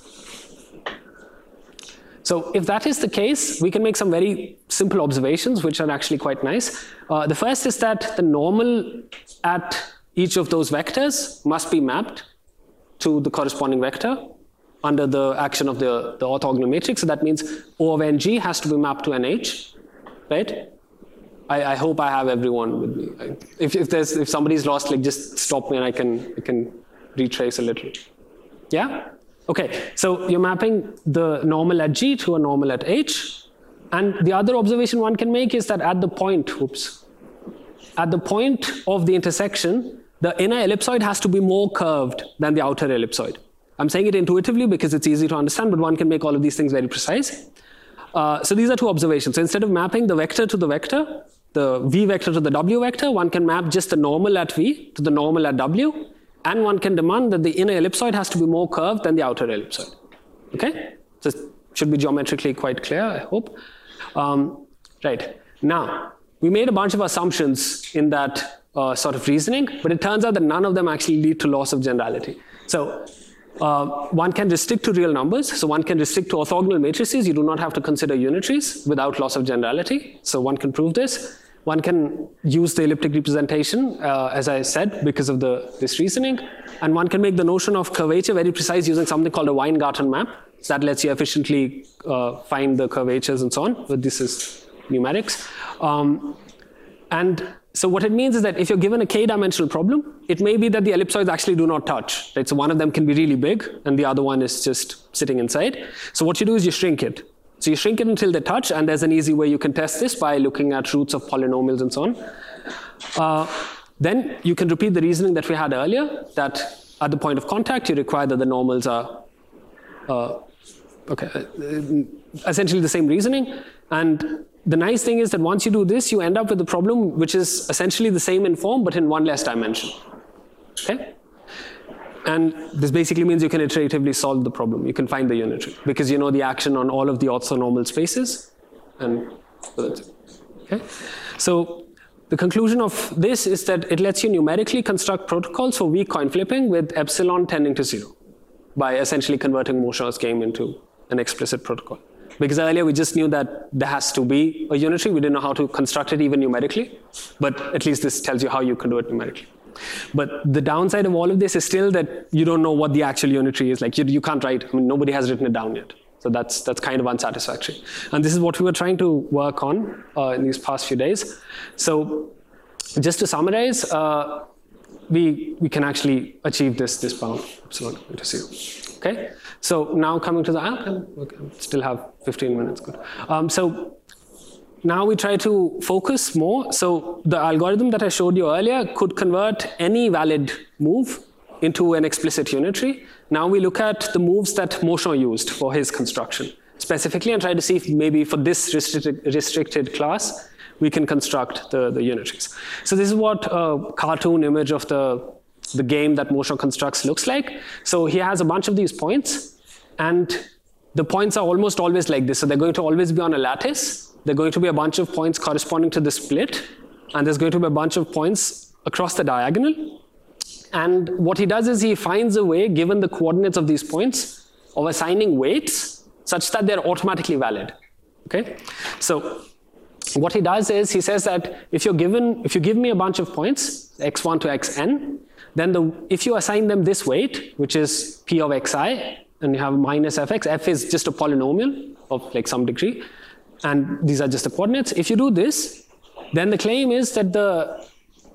So if that is the case, we can make some very simple observations, which are actually quite nice. Uh, the first is that the normal at each of those vectors must be mapped to the corresponding vector under the action of the, the orthogonal matrix. So that means O of Ng has to be mapped to Nh, right? I, I hope I have everyone with me. If, if, there's, if somebody's lost, like just stop me and I can, I can retrace a little. Yeah? Okay, so you're mapping the normal at G to a normal at H. And the other observation one can make is that at the point, oops, at the point of the intersection, the inner ellipsoid has to be more curved than the outer ellipsoid. I'm saying it intuitively because it's easy to understand, but one can make all of these things very precise. Uh, so these are two observations. So instead of mapping the vector to the vector, the V vector to the W vector, one can map just the normal at V to the normal at W. And one can demand that the inner ellipsoid has to be more curved than the outer ellipsoid. Okay? So it should be geometrically quite clear, I hope. Um, right. Now, we made a bunch of assumptions in that uh, sort of reasoning, but it turns out that none of them actually lead to loss of generality. So uh, one can restrict to real numbers. So one can restrict to orthogonal matrices. You do not have to consider unitaries without loss of generality. So one can prove this. One can use the elliptic representation, uh, as I said, because of the, this reasoning. And one can make the notion of curvature very precise using something called a Weingarten map. So that lets you efficiently uh, find the curvatures and so on. But this is numerics. Um, and so what it means is that if you're given a k-dimensional problem, it may be that the ellipsoids actually do not touch. Right? So one of them can be really big, and the other one is just sitting inside. So what you do is you shrink it. So you shrink it until they touch, and there's an easy way you can test this by looking at roots of polynomials and so on. Uh, then you can repeat the reasoning that we had earlier, that at the point of contact, you require that the normals are uh, okay, uh, essentially the same reasoning. And the nice thing is that once you do this, you end up with a problem which is essentially the same in form, but in one less dimension. Okay? And this basically means you can iteratively solve the problem. You can find the unitary because you know the action on all of the orthonormal spaces. And so that's it. Okay? So the conclusion of this is that it lets you numerically construct protocols for weak coin flipping with epsilon tending to zero by essentially converting Moshaw's game into an explicit protocol. Because earlier we just knew that there has to be a unitary. We didn't know how to construct it even numerically. But at least this tells you how you can do it numerically. But the downside of all of this is still that you don't know what the actual unitary is. Like you, you can't write, I mean, nobody has written it down yet. So that's, that's kind of unsatisfactory. And this is what we were trying to work on uh, in these past few days. So just to summarize, uh, we, we can actually achieve this, this bound epsilon into zero. Okay? So now coming to the, ah, okay, still have fifteen minutes, good. Um, so now we try to focus more. So the algorithm that I showed you earlier could convert any valid move into an explicit unitary. Now we look at the moves that Moshaw used for his construction specifically and try to see if maybe for this restricted, restricted class, we can construct the, the unitaries. So this is what a cartoon image of the, the game that Moshaw constructs looks like. So he has a bunch of these points, and the points are almost always like this. So they're going to always be on a lattice. There are going to be a bunch of points corresponding to the split. And there's going to be a bunch of points across the diagonal. And what he does is he finds a way, given the coordinates of these points, of assigning weights such that they're automatically valid. Okay? So what he does is he says that if you're given, if you give me a bunch of points, x one to xn, then the, if you assign them this weight, which is p of xi, and you have minus fx, f is just a polynomial of like some degree, and these are just the coordinates. If you do this, then the claim is that the,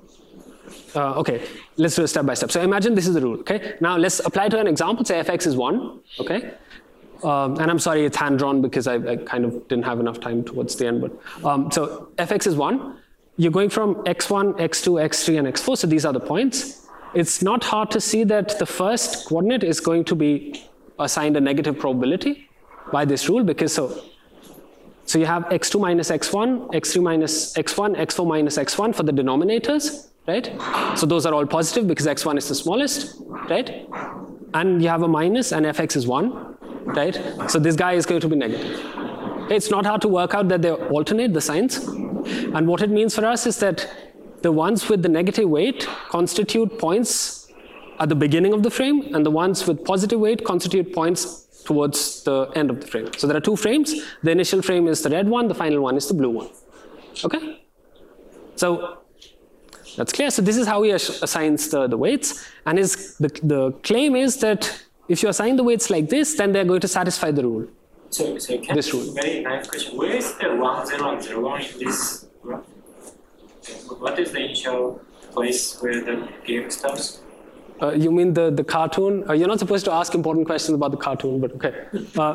uh, okay, let's do it step by step. So imagine this is the rule, okay? Now let's apply to an example, say fx is one, okay? Um, and I'm sorry, it's hand-drawn because I, I kind of didn't have enough time towards the end. But um, so fx is one. You're going from x one, x two, x three, and x four. So these are the points. It's not hard to see that the first coordinate is going to be assigned a negative probability by this rule, because so, so you have x two minus x one, x three minus x one, x four minus x one for the denominators, right? So those are all positive because x one is the smallest, right? And you have a minus and fx is one. Right? So this guy is going to be negative. It's not hard to work out that they alternate the signs. And what it means for us is that the ones with the negative weight constitute points at the beginning of the frame, and the ones with positive weight constitute points towards the end of the frame. So there are two frames. The initial frame is the red one, the final one is the blue one. Okay? So that's clear. So this is how he assigns the, the weights. And his, the, the claim is that if you assign the weights like this, then they're going to satisfy the rule. So, so can This rule. Very nice question. Where is the one zero and zero one in this graph? What is the initial place where the game starts? Uh, you mean the, the cartoon? Uh, you're not supposed to ask important questions about the cartoon, but okay. Uh,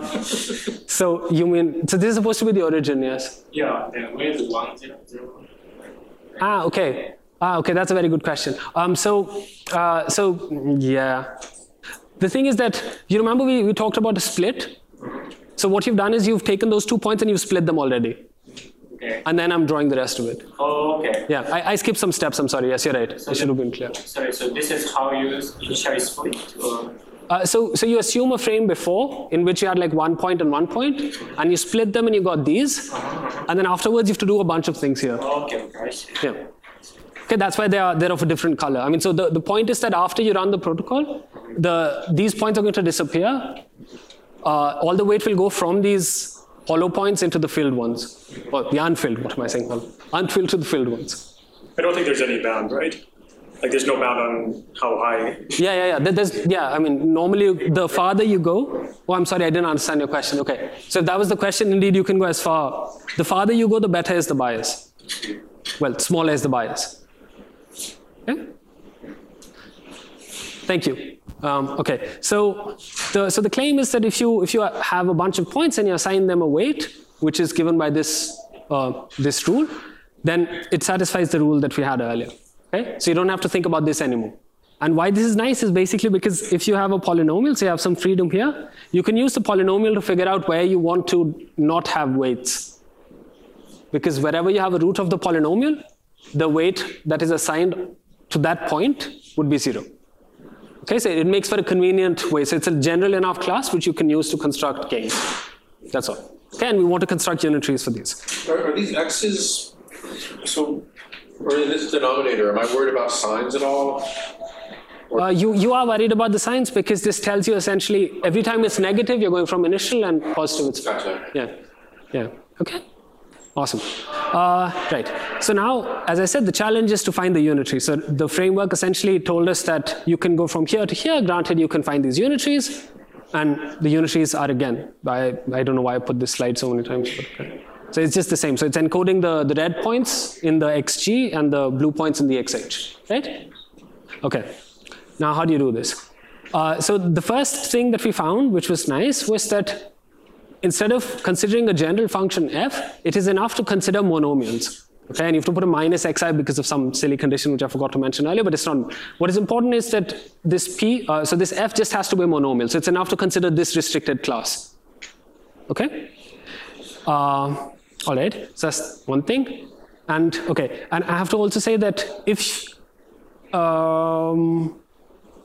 so you mean, so this is supposed to be the origin, yes? Yeah, the, where is the one zero zero one? Ah, okay. Ah, okay, that's a very good question. Um, so, uh, so yeah. The thing is that, you remember we, we talked about a split? So what you've done is you've taken those two points and you've split them already. Okay. And then I'm drawing the rest of it. Oh, okay. Yeah, I, I skipped some steps, I'm sorry. Yes, you're right. So I should have been clear. Sorry, so this is how you initially split? Or? Uh, so, so you assume a frame before in which you had like one point and one point, and you split them and you got these. And then afterwards you have to do a bunch of things here. Okay, okay, I see. Yeah. Okay, that's why they are they're of a different color. I mean, so the, the point is that after you run the protocol, the these points are going to disappear. Uh, all the weight will go from these hollow points into the filled ones. Or the unfilled, what am I saying? Unfilled to the filled ones. I don't think there's any bound, right? Like there's no bound on how high. Yeah, yeah, yeah. There- There's, yeah, I mean, normally the farther you go, oh, I'm sorry, I didn't understand your question. Okay, so if that was the question, indeed you can go as far. The farther you go, the better is the bias. Well, smaller is the bias. Okay? Thank you. Um, okay, so the, so the claim is that if you, if you have a bunch of points and you assign them a weight, which is given by this, uh, this rule, then it satisfies the rule that we had earlier. Okay? So you don't have to think about this anymore. And why this is nice is basically because if you have a polynomial, so you have some freedom here, you can use the polynomial to figure out where you want to not have weights. Because wherever you have a root of the polynomial, the weight that is assigned to that point would be zero. Okay, so it makes for a convenient way. So it's a general enough class which you can use to construct games. That's all. Okay, and we want to construct unitaries for these. Are, are these x's, so, or in this denominator, am I worried about signs at all? Uh, you, you are worried about the signs because this tells you essentially every time it's negative, you're going from initial, and positive it's Gotcha. Yeah, yeah, okay. Awesome. Uh, right. So now, as I said, the challenge is to find the unitary. So the framework essentially told us that you can go from here to here. Granted, you can find these unitaries. And the unitaries are, again, I, I don't know why I put this slide so many times. But okay. So it's just the same. So it's encoding the, the red points in the X G and the blue points in the X H. Right? Okay. Now, how do you do this? Uh, so the first thing that we found, which was nice, was that instead of considering a general function f, it is enough to consider monomials. Okay, and you have to put a minus xi because of some silly condition which I forgot to mention earlier, but it's not. What is important is that this p, uh, so this f just has to be a monomial. So it's enough to consider this restricted class. Okay? Uh, all right, so that's one thing. And okay, and I have to also say that if, um,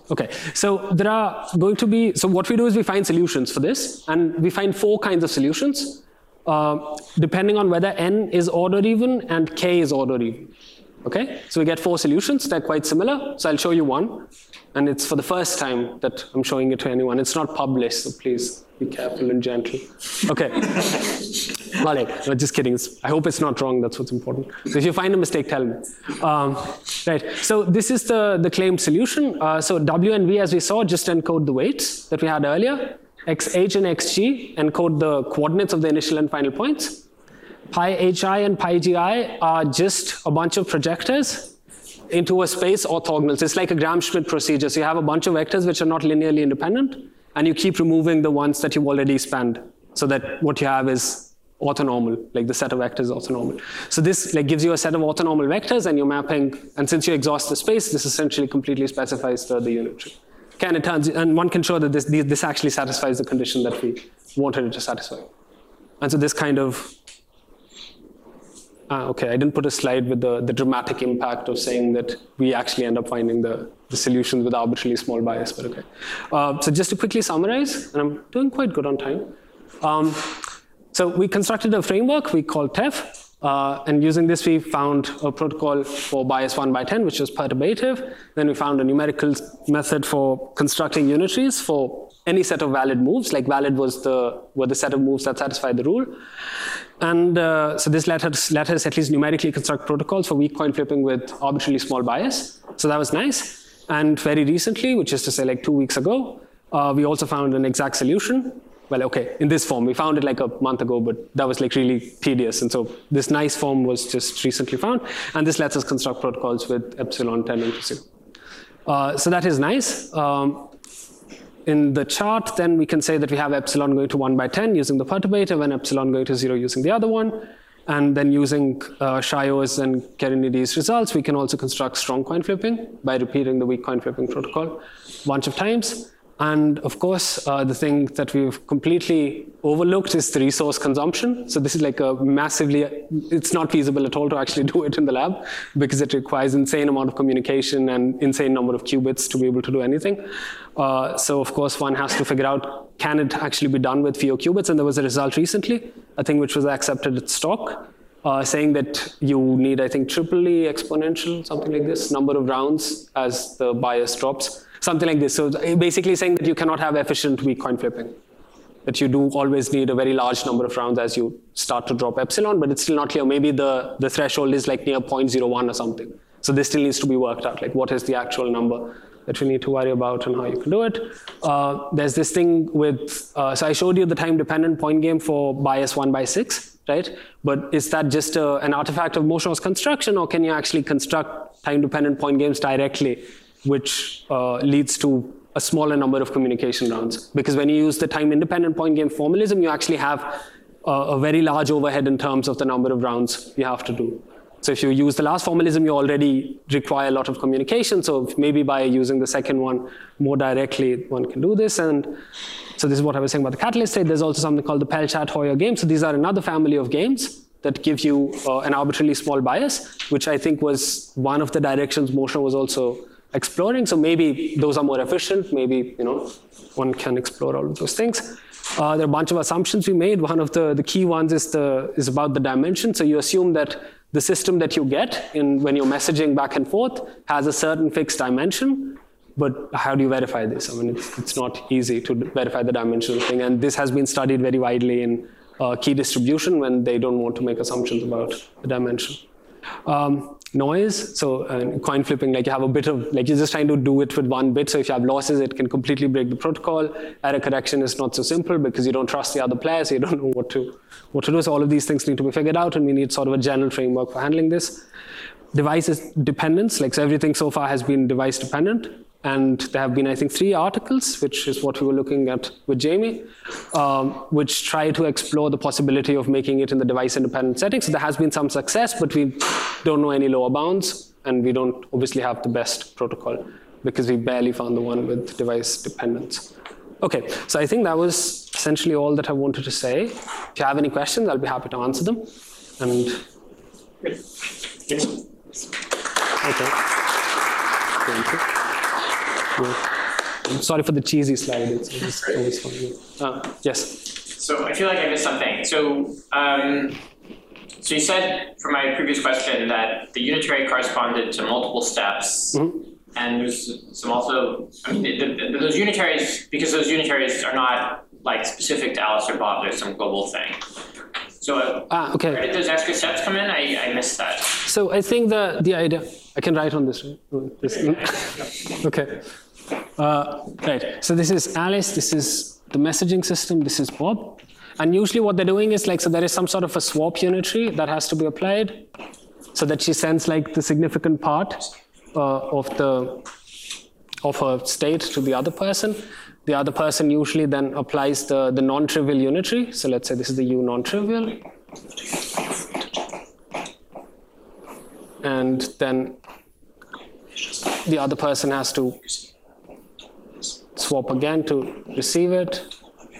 Okay, so there are going to be, so what we do is we find solutions for this, and we find four kinds of solutions, uh, depending on whether n is order even and k is order even. Okay, so we get four solutions, they're quite similar, so I'll show you one, and it's for the first time that I'm showing it to anyone. It's not published, so please be careful and gentle. Okay, well, no, just kidding, I hope it's not wrong, that's what's important. So if you find a mistake, tell me. Um, right, so this is the, the claimed solution. Uh, so W and V, as we saw, just encode the weights that we had earlier. Xh and Xg encode the coordinates of the initial and final points. Pi hi and pi gi are just a bunch of projectors into a space orthogonal. So it's like a Gram-Schmidt procedure. So you have a bunch of vectors which are not linearly independent, and you keep removing the ones that you've already spanned, so that what you have is orthonormal, like the set of vectors is orthonormal. So this like gives you a set of orthonormal vectors, and you're mapping, and since you exhaust the space, this essentially completely specifies the, the unitary. Can it turns, and one can show that this, this actually satisfies the condition that we wanted it to satisfy. And so this kind of Ah, okay, I didn't put a slide with the, the dramatic impact of saying that we actually end up finding the, the solutions with arbitrarily small bias, but okay. Uh, so just to quickly summarize, and I'm doing quite good on time. Um, so we constructed a framework we called T E F, uh, and using this we found a protocol for bias one by ten, which was perturbative. Then we found a numerical method for constructing unitaries for any set of valid moves, like valid was the, were the set of moves that satisfied the rule. And uh, so this let us, let us at least numerically construct protocols for weak coin flipping with arbitrarily small bias. So that was nice. And very recently, which is to say like two weeks ago, uh, we also found an exact solution. Well, okay, in this form. We found it like a month ago, but that was like really tedious. And so this nice form was just recently found. And this lets us construct protocols with epsilon tending to zero. Uh, so that is nice. Um, In the chart, then we can say that we have epsilon going to one by ten using the perturbative and epsilon going to zero using the other one. And then using uh, Shio's and Kerinides results, we can also construct strong coin flipping by repeating the weak coin flipping protocol a bunch of times. And of course, uh, the thing that we've completely overlooked is the resource consumption. So this is like a massively, it's not feasible at all to actually do it in the lab because it requires insane amount of communication and insane number of qubits to be able to do anything. Uh, so of course, one has to figure out, can it actually be done with fewer qubits? And there was a result recently, I think, which was accepted at Stock, uh, saying that you need, I think, triple E exponential, something like this, number of rounds as the bias drops. Something like this. So basically saying that you cannot have efficient weak coin flipping. That you do always need a very large number of rounds as you start to drop epsilon, but it's still not clear. Maybe the, the threshold is like near zero point zero one or something. So this still needs to be worked out. Like what is the actual number that we need to worry about and how you can do it. Uh, there's this thing with, uh, so I showed you the time-dependent point game for bias one by six, right? But is that just a, an artifact of Moshaw's construction, or can you actually construct time-dependent point games directly, which uh, leads to a smaller number of communication rounds? Because when you use the time-independent point game formalism, you actually have a, a very large overhead in terms of the number of rounds you have to do. So if you use the last formalism, you already require a lot of communication. So maybe by using the second one more directly, one can do this. And so this is what I was saying about the catalyst state. There's also something called the Pelchat-Hoyer game. So these are another family of games that give you uh, an arbitrarily small bias, which I think was one of the directions Moshaw was also exploring. So maybe those are more efficient. Maybe, you know, one can explore all of those things. Uh, there are a bunch of assumptions we made. One of the, the key ones is, the, is about the dimension. So you assume that the system that you get in, when you're messaging back and forth has a certain fixed dimension. But how do you verify this? I mean, it's, it's not easy to verify the dimension thing. And this has been studied very widely in uh, key distribution when they don't want to make assumptions about the dimension. Um, noise, so uh, coin flipping, like you have a bit of, like you're just trying to do it with one bit. So if you have losses, it can completely break the protocol. Error correction is not so simple because you don't trust the other player, so you don't know what to, what to do. So all of these things need to be figured out, and we need sort of a general framework for handling this. Device dependence, like so everything so far has been device dependent. And there have been, I think, three articles, which is what we were looking at with Jamie, um, which try to explore the possibility of making it in the device-independent setting. So there has been some success, but we don't know any lower bounds, and we don't obviously have the best protocol because we barely found the one with device dependence. Okay, so I think that was essentially all that I wanted to say. If you have any questions, I'll be happy to answer them. And Great. Yes. okay. Thank you. Yeah. I'm sorry for the cheesy slide. It's, it's always funny. Uh, yes. So I feel like I missed something. So, um, so you said from my previous question that the unitary corresponded to multiple steps, Mm-hmm. and there's some also. I mean, the, the, those unitaries, because those unitaries are not like specific to Alice or Bob. There's some global thing. So, uh, Ah, okay. where did those extra steps come in? I, I missed that. So I think the the idea. I can write on this. Right? This, okay. Uh, right. So this is Alice. This is the messaging system. This is Bob. And usually what they're doing is like, so there is some sort of a swap unitary that has to be applied so that she sends like the significant part uh, of the of her state to the other person. The other person usually then applies the, the non-trivial unitary. So let's say this is the U non-trivial. And then the other person has to swap again to receive it.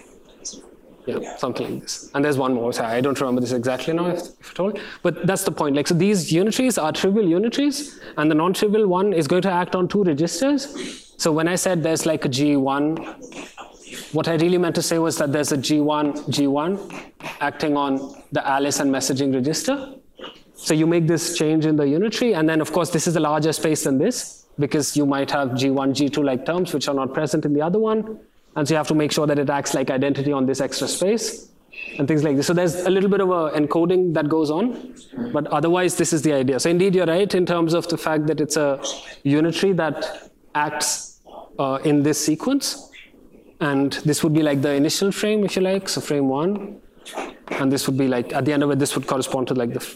Yeah, something like this. And there's one more. So I don't remember this exactly now, if, if at all. But that's the point. Like, so these unitaries are trivial unitaries, and the non-trivial one is going to act on two registers. So when I said there's like a G one, what I really meant to say was that there's a G one, G one acting on the Alice and messaging register. So you make this change in the unitary, and then of course this is a larger space than this, because you might have G one, G two like terms which are not present in the other one. And so you have to make sure that it acts like identity on this extra space and things like this. So there's a little bit of a encoding that goes on, but otherwise this is the idea. So indeed you're right in terms of the fact that it's a unitary that acts uh, in this sequence. And this would be like the initial frame, if you like, so frame one. And this would be like, at the end of it, this would correspond to like the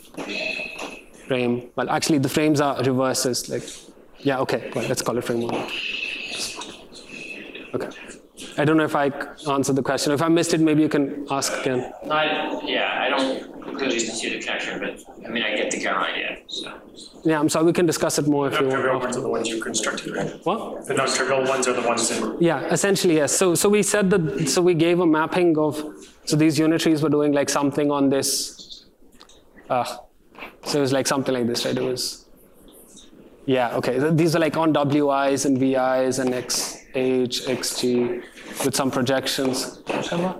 frame. Well, actually the frames are reverses. Like, yeah, okay, well, let's call it frame one. Okay. I don't know if I answered the question. If I missed it, maybe you can ask again. No, I, yeah, I don't completely see the connection, but I mean, I get the general idea. So. Yeah, I'm sorry, we can discuss it more if you Non-trivial want. ones are the ones you constructed, right? What? The non-trivial ones are the ones in. Yeah, essentially, yes. So, so we said that, so we gave a mapping of, so these unitaries were doing like something on this. Uh, so it was like something like this, right? It was, yeah, okay. These are like on W Is and V Is and X H, X G with some projections, whatever.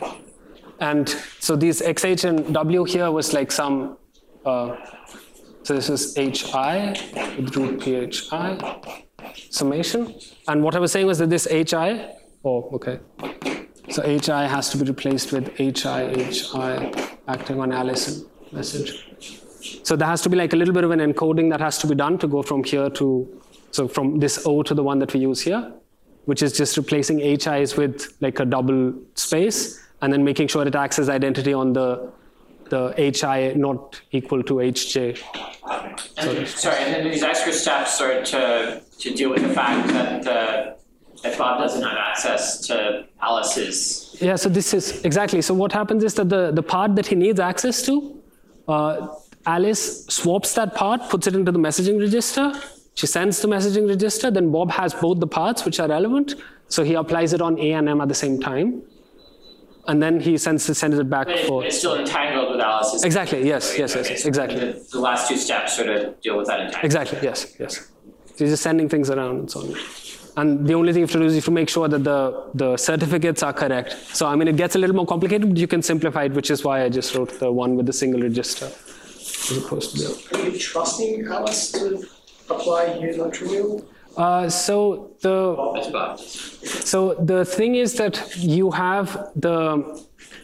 And so these X H and W here was like some, uh, so this is H I with root P H I summation. And what I was saying was that this H I, oh, okay. So H I has to be replaced with H I, H I acting on Alice and message. So there has to be like a little bit of an encoding that has to be done to go from here to, so from this O to the one that we use here, which is just replacing H Is with like a double space and then making sure it acts as identity on the the H I not equal to H J. And, sorry, and then these extra steps are to, to deal with the fact that, uh, that Bob doesn't have access to Alice's. Yeah, so this is, exactly. So what happens is that the, the part that he needs access to, uh, Alice swaps that part, puts it into the messaging register. She sends the messaging register, then Bob has both the parts which are relevant. So he applies it on A and M at the same time. And then he sends, sends it back But it, for... it's still entangled with Alice's. Exactly, yes, yes, yes, Okay, yes, so exactly. The, the last two steps are to deal with that entanglement. Exactly, yes, yes. So he's just sending things around and so on. And the only thing you have to do is you have to make sure that the, the certificates are correct. So I mean, it gets a little more complicated, but you can simplify it, which is why I just wrote the one with the single register, as opposed to the... Are you trusting Alice to apply U non-trivial? Uh, so the That's Bob. so the thing is that you have the...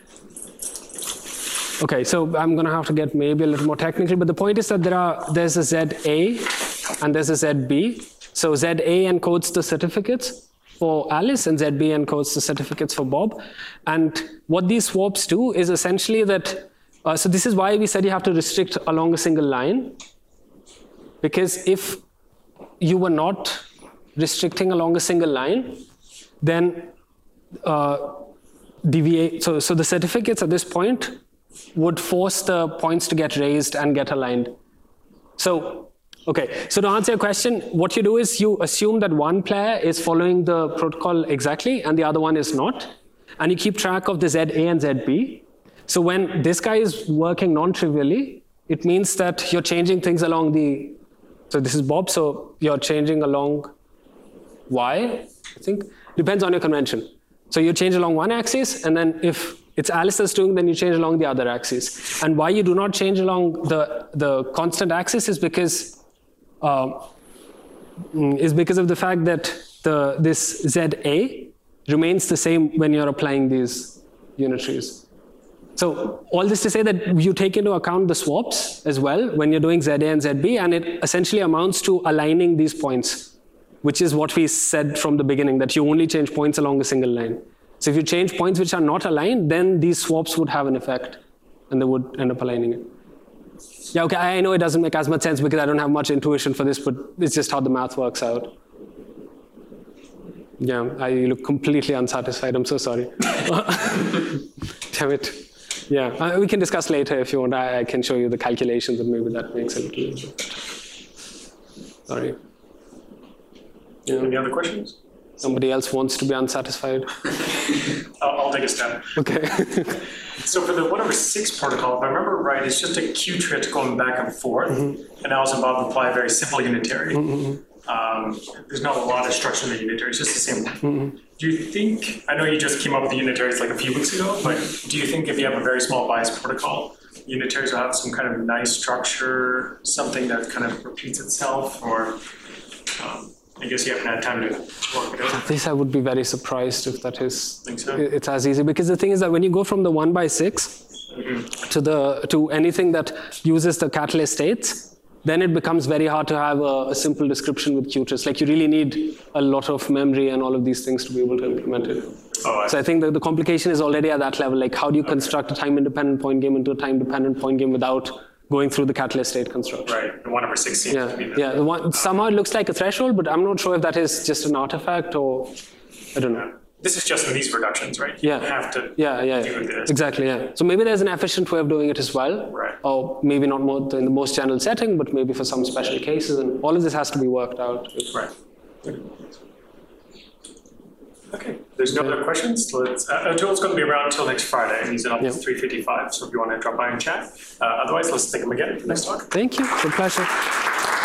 Okay, so I'm going to have to get maybe a little more technical, but the point is that there are there's a Z A and there's a Z B. So Z A encodes the certificates for Alice and Z B encodes the certificates for Bob. And what these swaps do is essentially that, uh, so this is why we said you have to restrict along a single line. Because if you were not restricting along a single line, then uh, deviate, so, so the certificates at this point would force the points to get raised and get aligned. So, okay, so to answer your question, what you do is you assume that one player is following the protocol exactly and the other one is not. And you keep track of the Z A and Z B. So when this guy is working non-trivially, it means that you're changing things along the, so this is Bob, so you're changing along Y, I think. depends on your convention. So you change along one axis, and then if it's Alistair's doing, then you change along the other axis. And why you do not change along the, the constant axis is because uh, is because of the fact that the this Z A remains the same when you're applying these unitaries. So all this to say that you take into account the swaps as well when you're doing Z A and Z B, and it essentially amounts to aligning these points, which is what we said from the beginning, that you only change points along a single line. So if you change points which are not aligned, then these swaps would have an effect, and they would end up aligning it. Yeah, okay, I know it doesn't make as much sense because I don't have much intuition for this, but it's just how the math works out. Yeah, I look completely unsatisfied. I'm so sorry. Damn it. Yeah, uh, we can discuss later if you want. I, I can show you the calculations, and maybe that makes it a little easier. Sorry. Yeah. Any other questions? Somebody else wants to be unsatisfied. I'll, I'll take a step. Okay. So for the one over six protocol, if I remember right, it's just a Q-trit going back and forth, mm-hmm. and Alice and Bob apply a very simple unitary. Mm-hmm. Um, there's not a lot of structure in the unitary, it's just the same one. Mm-hmm. Do you think, I know you just came up with the unitaries like a few weeks ago, but do you think if you have a very small bias protocol, unitaries will have some kind of nice structure, something that kind of repeats itself, or um, I guess you haven't had time to work it out? This I would be very surprised if that is, think so? It's as easy, because the thing is that when you go from the one by six mm-hmm. to the to anything that uses the catalyst states, then it becomes very hard to have a, a simple description with Q-trits. Like you really need a lot of memory and all of these things to be able to implement it. Oh, I so I think that the complication is already at that level. Like how do you okay. construct a time-independent point game into a time-dependent point game without going through the catalyst state construction? Right, the one over six seems yeah. to be the Yeah, the one, somehow it looks like a threshold, but I'm not sure if that is just an artifact or, I don't know. This is just in these reductions, right? Yeah. You have to yeah, yeah, do this. Exactly, yeah. So maybe there's an efficient way of doing it as well. Right. Or maybe not more in the most general setting, but maybe for some special cases. And all of this has to be worked out. Right. Okay, there's no yeah. other questions. Let's, uh, Joel's going to be around until next Friday, and he's in office yeah. three fifty-five, so if you want to drop by and chat. Uh, otherwise, let's thank him again for next talk. Thank you, it's a pleasure.